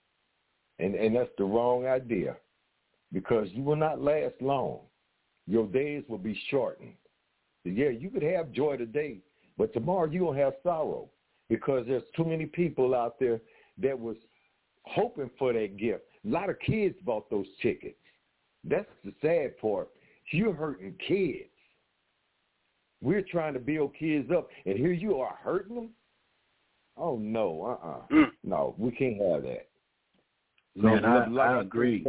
And that's the wrong idea, because you will not last long. Your days will be shortened. Yeah, you could have joy today, but tomorrow you're going to have sorrow, because there's too many people out there that was hoping for that gift. A lot of kids bought those tickets. That's the sad part. You're hurting kids. We're trying to build kids up, and here you are hurting them? Oh, no, No, we can't have that. Man, I agree.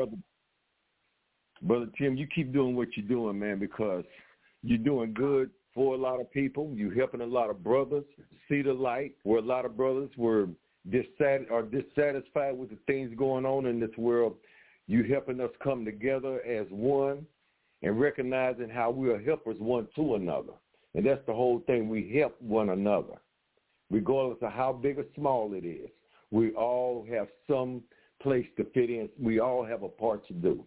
Brother Tim, you keep doing what you're doing, man, because you're doing good for a lot of people. You're helping a lot of brothers see the light, where a lot of brothers were dissatisfied with the things going on in this world. You're helping us come together as one and recognizing how we are helpers one to another. And that's the whole thing. We help one another. Regardless of how big or small it is, we all have some place to fit in. We all have a part to do.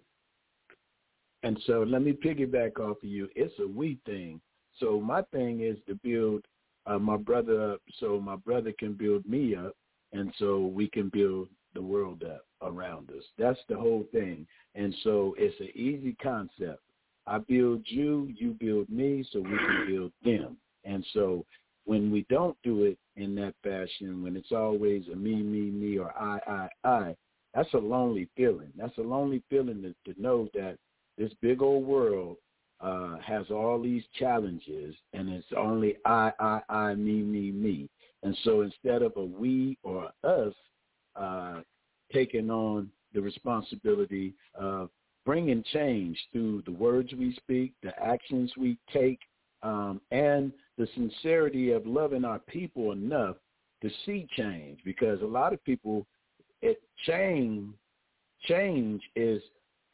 And so let me piggyback off of you. It's a we thing. So my thing is to build my brother up so my brother can build me up, and so we can build the world up around us. That's the whole thing. And so it's an easy concept. I build you, you build me, so we can build them. And so when we don't do it in that fashion, when it's always a me, or I, that's a lonely feeling. That's a lonely feeling to know that this big old world has all these challenges, and it's only I, me. And so instead of a we or us taking on the responsibility of bringing change through the words we speak, the actions we take, and the sincerity of loving our people enough to see change. Because a lot of people, change is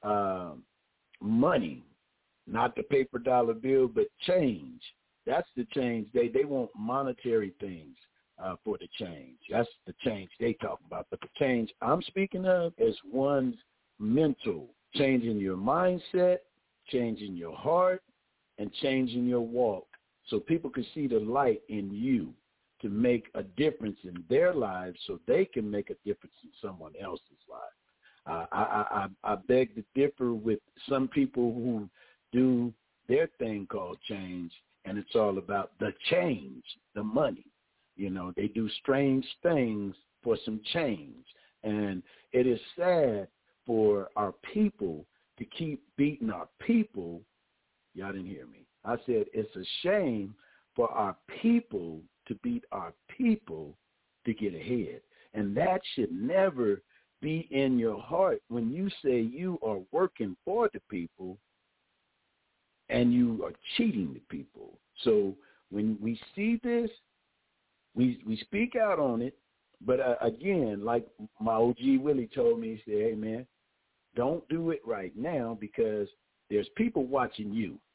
money, not the paper dollar bill, but change. That's the change. They want monetary things for the change. That's the change they talk about. But the change I'm speaking of is one's mental, changing your mindset, changing your heart, and changing your walk, so people can see the light in you to make a difference in their lives, so they can make a difference in someone else's life. I beg to differ with some people who do their thing called change, and it's all about the change, the money. You know, they do strange things for some change, and it is sad for our people to keep beating our people. Y'all didn't hear me. I said it's a shame for our people to beat our people to get ahead. And that should never be in your heart when you say you are working for the people and you are cheating the people. So when we see this, we speak out on it. But again, like my OG Willie told me, he said, hey, man, don't do it right now because there's people watching you.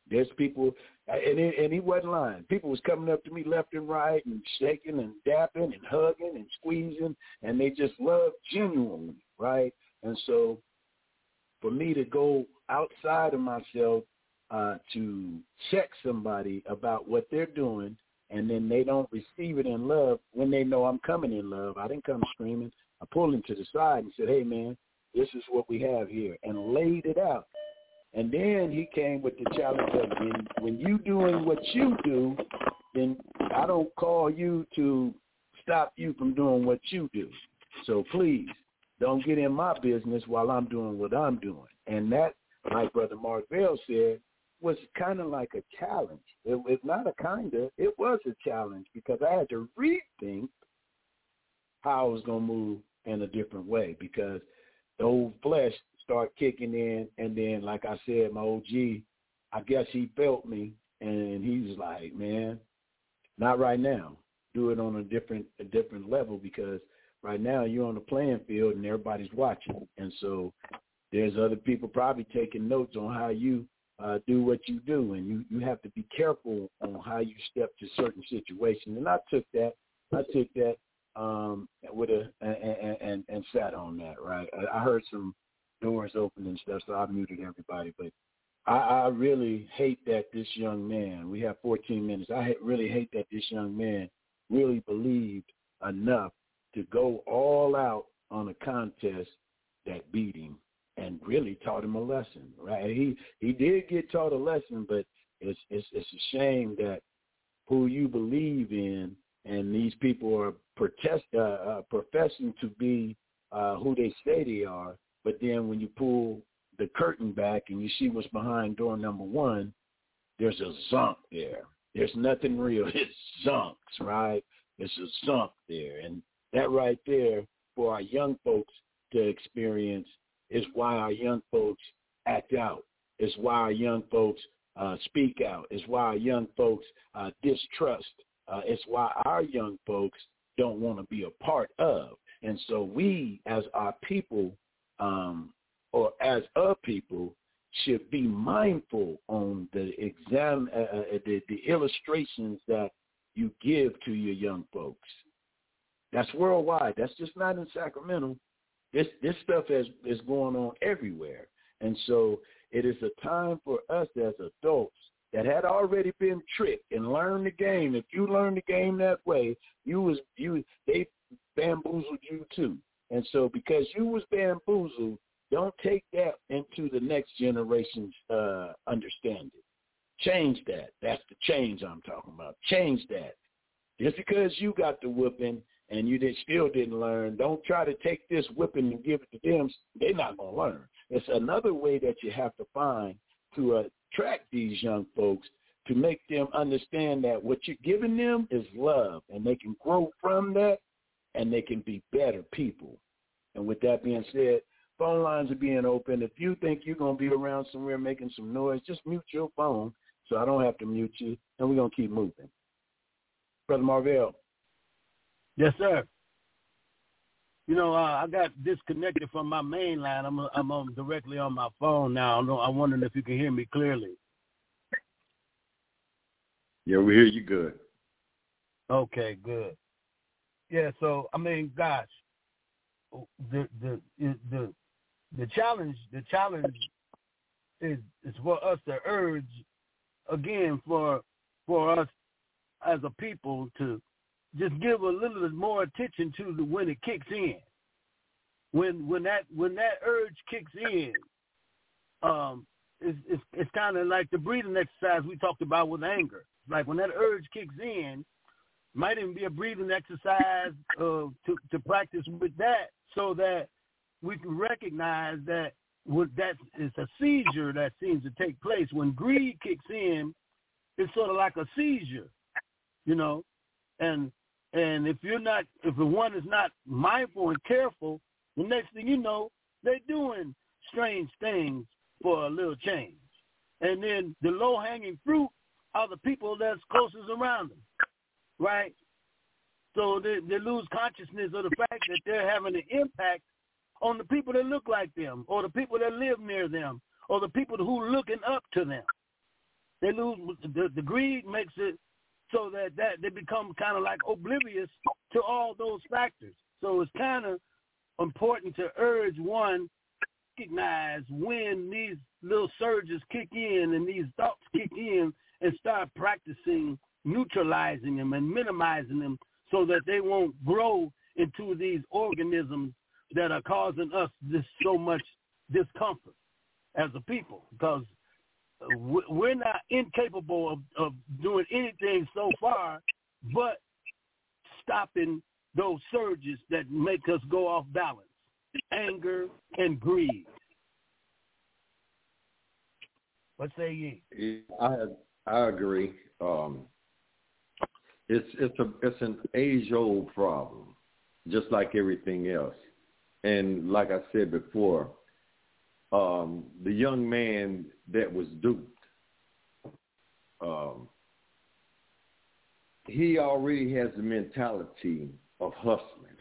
There's people, and he wasn't lying. People was coming up to me left and right and shaking and dapping and hugging and squeezing, and they just loved genuinely, right? And so for me to go outside of myself to check somebody about what they're doing, and then they don't receive it in love when they know I'm coming in love. I didn't come screaming. I pulled him to the side and said, hey, man, this is what we have here, and laid it out. And then he came with the challenge of when you doing what you do, then I don't call you to stop you from doing what you do. So please don't get in my business while I'm doing what I'm doing. And that, like Brother Mark Bell said, was kind of like a challenge. It was not a kind of, it was a challenge because I had to rethink how I was going to move in a different way because the old flesh start kicking in, and then, like I said, my OG, I guess he felt me, and he was like, man, not right now. Do it on a different level because right now you're on the playing field and everybody's watching. And so there's other people probably taking notes on how you do what you do, and you have to be careful on how you step to certain situations. And I took that with and sat on that, right? I heard some doors open and stuff, so I muted everybody. But I really hate that this young man, we have 14 minutes, really hate that this young man really believed enough to go all out on a contest that beat him and really taught him a lesson, right? He did get taught a lesson, but it's a shame that who you believe in and these people are professing to be who they say they are, but then when you pull the curtain back and you see what's behind door number one, there's a zunk there. There's nothing real. It's zunks, right? There's a zunk there. And that right there for our young folks to experience is why our young folks act out. It's why our young folks speak out. It's why our young folks distrust. It's why our young folks don't want to be a part of. And so we, as our people, or as a people, should be mindful on the the illustrations that you give to your young folks. That's worldwide. That's just not in Sacramento. This stuff is going on everywhere. And so it is a time for us as adults that had already been tricked and learned the game. If you learned the game that way, they bamboozled you too. And so because you was bamboozled, don't take that into the next generation's understanding. Change that. That's the change I'm talking about. Change that. Just because you got the whipping and you still didn't learn, don't try to take this whipping and give it to them. They're not going to learn. It's another way that you have to find to attract these young folks to make them understand that what you're giving them is love, and they can grow from that, and they can be better people. And with that being said, phone lines are being open. If you think you're going to be around somewhere making some noise, just mute your phone so I don't have to mute you, and we're going to keep moving. Brother Marvell. Yes, sir. You know, I got disconnected from my main line. I'm directly on my phone now. I'm wondering if you can hear me clearly. Yeah, we hear you good. Okay, good. Yeah, so I mean, gosh, the challenge is for us to urge again for us as a people to just give a little bit more attention to when it kicks in. When that urge kicks in, it's kind of like the breathing exercise we talked about with anger. Like when that urge kicks in, might even be a breathing exercise to practice with that, so that we can recognize that that is a seizure that seems to take place. When greed kicks in, it's sort of like a seizure, you know, and if the one is not mindful and careful, the next thing you know, they're doing strange things for a little change. And then the low-hanging fruit are the people that's closest around them, right? So they lose consciousness of the fact that they're having an impact on the people that look like them, or the people that live near them, or the people who are looking up to them. They lose the greed makes it so that they become kind of like oblivious to all those factors. So it's kind of important to urge one, recognize when these little surges kick in and these thoughts kick in, and start practicing neutralizing them and minimizing them so that they won't grow into these organisms that are causing us this so much discomfort as a people, because we're not incapable of doing anything so far but stopping those surges that make us go off balance, anger and greed. What say ye? I agree. It's an age-old problem, just like everything else. And like I said before, the young man that was duped, he already has the mentality of hustling.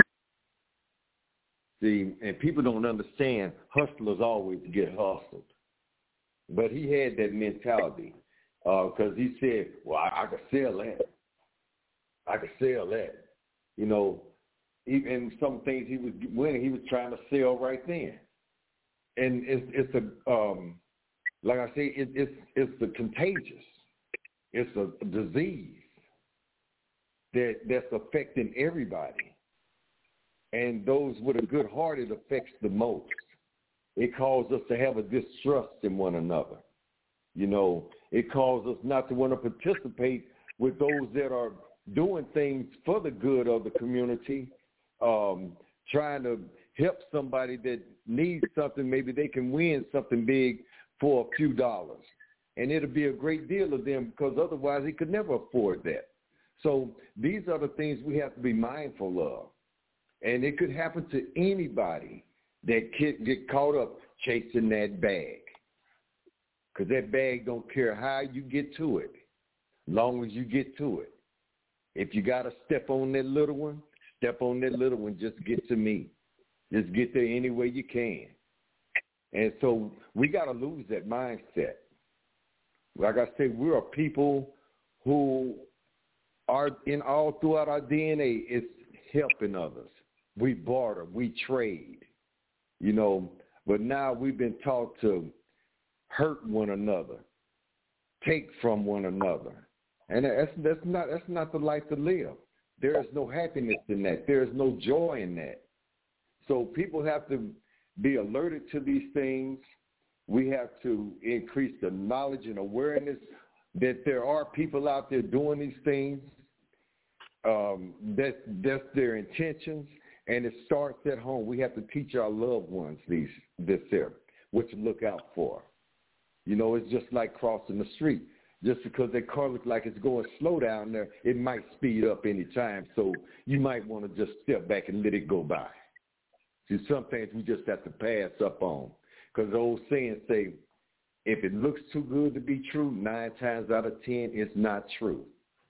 See, and people don't understand hustlers always get hustled. But he had that mentality because he said, well, I could sell that. I could sell that. You know, even some things he was winning, he was trying to sell right then. And it's like I say, it's the contagious. It's a disease that's affecting everybody. And those with a good heart, it affects the most. It causes us to have a distrust in one another. You know, it causes us not to want to participate with those that are doing things for the good of the community, trying to help somebody that needs something. Maybe they can win something big for a few dollars. And it'll be a great deal to them because otherwise he could never afford that. So these are the things we have to be mindful of. And it could happen to anybody that get caught up chasing that bag. Because that bag don't care how you get to it, as long as you get to it. If you got to step on that little one, step on that little one. Just get to me. Just get there any way you can. And so we got to lose that mindset. Like I said, we're a people who are in all throughout our DNA is helping others. We barter, we trade, you know, but now we've been taught to hurt one another, take from one another. And that's not the life to live. There is no happiness in that. There is no joy in that. So people have to be alerted to these things. We have to increase the knowledge and awareness that there are people out there doing these things. That's their intentions, and it starts at home. We have to teach our loved ones this here, what to look out for. You know, it's just like crossing the street. Just because that car looks like it's going slow down there, it might speed up any time. So you might want to just step back and let it go by. See, some things we just have to pass up on. Because the old saying say, if it looks too good to be true, 9 times out of 10, it's not true.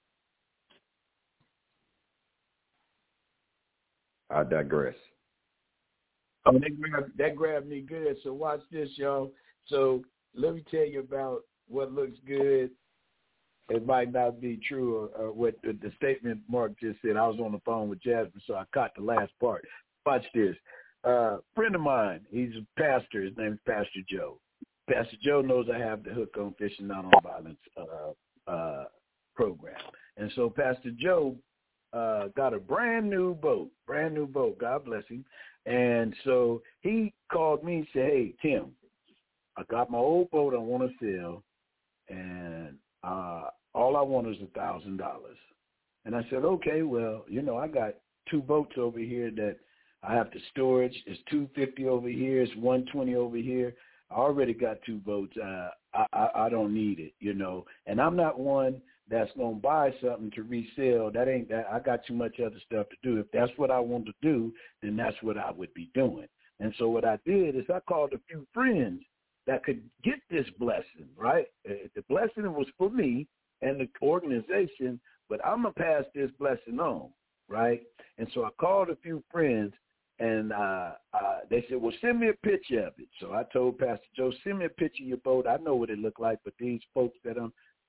I digress. Oh, that grabbed me good. So watch this, y'all. So let me tell you about what looks good. It might not be true or what the statement Mark just said. I was on the phone with Jasmine, so I caught the last part. Watch this. Friend of mine, he's a pastor. His name is Pastor Joe. Pastor Joe knows I have the Hook on Fishing Not on Violence program. And so Pastor Joe got a brand new boat. God bless him. And so he called me and said, hey, Tim, I got my old boat I want to sell, and all I want is $1,000. And I said, okay, well, you know, I got 2 boats over here that I have to storage. It's $250 over here. It's $120 over here. I already got 2 boats. I don't need it, you know. And I'm not one that's going to buy something to resell. That ain't that. I got too much other stuff to do. If that's what I want to do, then that's what I would be doing. And so what I did is I called a few friends that could get this blessing, right? The blessing was for me and the organization, but I'm going to pass this blessing on, right? And so I called a few friends, and they said, well, send me a picture of it. So I told Pastor Joe, send me a picture of your boat. I know what it looked like, but these folks that I'm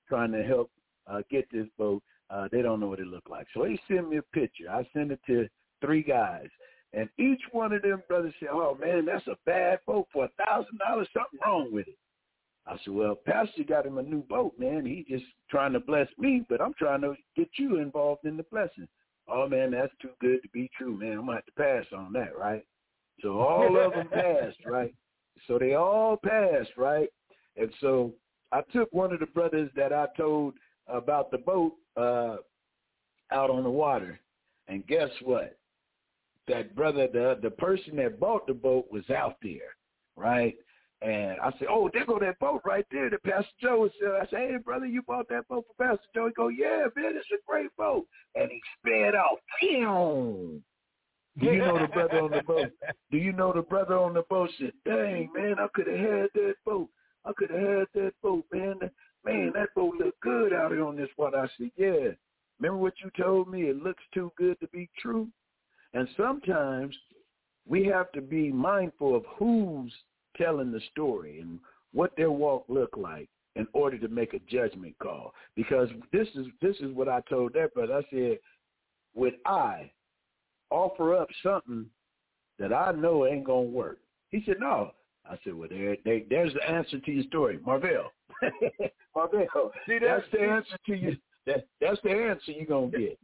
trying to help get this boat. They don't know what it looked like. So he sent me a picture. I sent it to 3 guys. And each one of them brothers said, oh, man, that's a bad boat for $1,000. Something wrong with it. I said, well, Pastor got him a new boat, man. He just trying to bless me, but I'm trying to get you involved in the blessing. Oh, man, that's too good to be true, man. I'm going to have to pass on that, right? So all of them passed, right? So they all passed, right? And so I took one of the brothers that I told about the boat out on the water. And guess what? That brother, the person that bought the boat was out there, right? And I said, oh, there go that boat right there that Pastor Joe said. I said, hey, brother, you bought that boat for Pastor Joe? He go, yeah, man, it's a great boat. And he sped off. Do you know the brother on the boat? Do you know the brother on the boat said, dang, man, I could have had that boat. I could have had that boat, man. Man, that boat looked good out here on this water. I said, yeah. Remember what you told me? It looks too good to be true. And sometimes we have to be mindful of who's telling the story and what their walk look like in order to make a judgment call. Because this is what I told that brother. I said, would I offer up something that I know ain't gonna work? He said, no. I said, well, there's the answer to your story, Marvell. Marvell, see, that's the answer to you. That's the answer you're gonna get.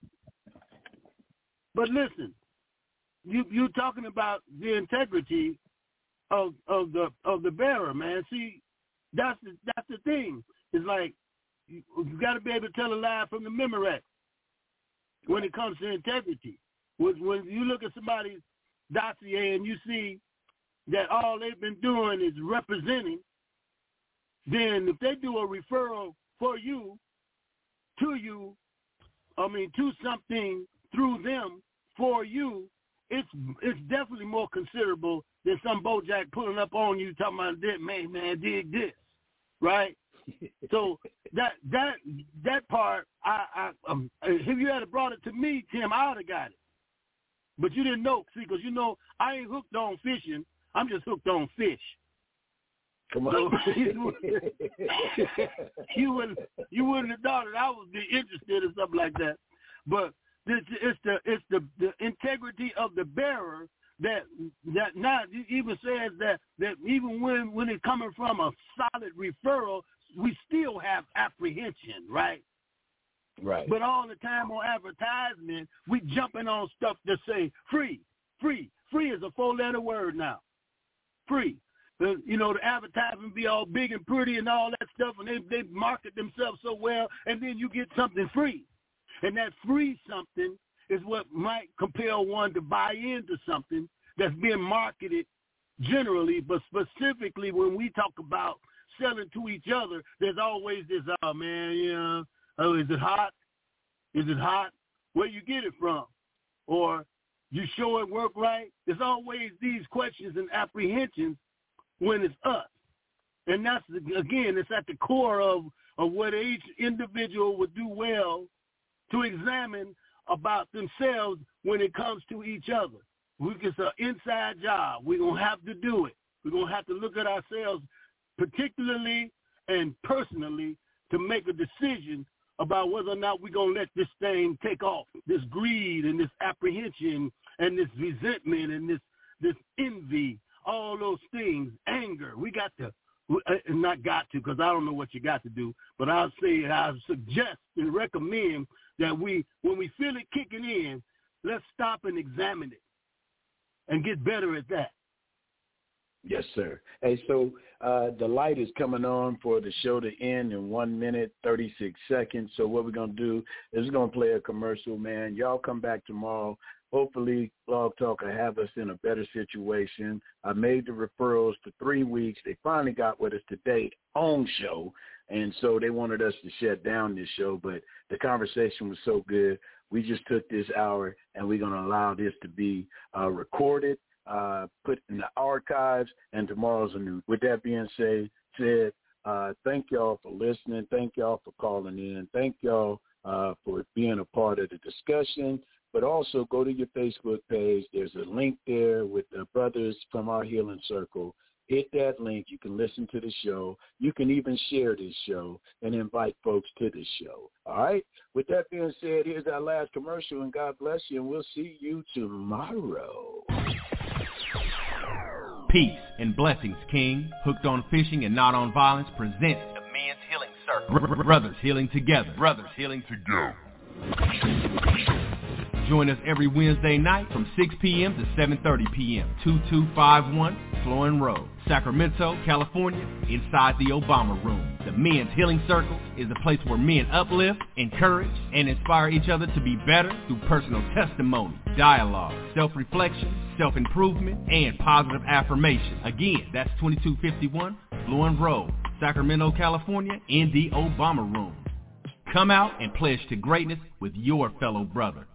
But listen, you talking about the integrity of the bearer, man. See, that's the thing. It's like you got to be able to tell a lie from the memory when it comes to integrity. When you look at somebody's dossier and you see that all they've been doing is representing, then if they do a referral for you, to something through them for you, it's definitely more considerable than some Bojack pulling up on you talking about, man, dig this, right? So that part, if you had brought it to me, Tim, I would have got it. But you didn't know, see, because I ain't hooked on fishing. I'm just hooked on fish. Come on. So, you wouldn't have thought that I would be interested in something like that. But it's the integrity of the bearer that not even says that even when it's coming from a solid referral, we still have apprehension, right? Right. But all the time on advertisement, we jumping on stuff that say free. Free is a 4-letter word now. Free. The advertisement be all big and pretty and all that stuff, and they market themselves so well, and then you get something free. And that free something is what might compel one to buy into something that's being marketed generally, but specifically when we talk about selling to each other, there's always this, is it hot? Is it hot? Where you get it from? Or you sure it work right? There's always these questions and apprehensions when it's us. And that's, again, it's at the core of what each individual would do well to examine about themselves when it comes to each other. It's an inside job. We're going to have to do it. We're going to have to look at ourselves particularly and personally to make a decision about whether or not we're going to let this thing take off, this greed and this apprehension and this resentment and this envy, all those things, anger. We got to, not got to, because I don't know what you got to do, but I suggest and recommend that when we feel it kicking in, let's stop and examine it and get better at that. Yes, sir. Hey, so the light is coming on for the show to end in 1 minute, 36 seconds. So what we're going to do is we're going to play a commercial, man. Y'all come back tomorrow. Hopefully, Blog Talk will have us in a better situation. I made the referrals for 3 weeks. They finally got with us today on show, and so they wanted us to shut down this show, but the conversation was so good. We just took this hour, and we're going to allow this to be recorded, put in the archives, and tomorrow's a new. With that being said, thank y'all for listening. Thank y'all for calling in. Thank y'all for being a part of the discussion. But also go to your Facebook page. There's a link there with the brothers from our Healing Circle. hit that link. You can listen to the show. You can even share this show and invite folks to the show. All right? With that being said, here's our last commercial, and God bless you, and we'll see you tomorrow. Peace and blessings, King. Hooked on Fishing and Not on Violence presents the Men's Healing Circle. Brothers healing together. Brothers healing together. Join us every Wednesday night from 6 p.m. to 7:30 p.m. 2251 Florin Road, Sacramento, California, inside the Obama Room. The Men's Healing Circle is a place where men uplift, encourage, and inspire each other to be better through personal testimony, dialogue, self-reflection, self-improvement, and positive affirmation. Again, that's 2251 Florin Road, Sacramento, California, in the Obama Room. Come out and pledge to greatness with your fellow brother.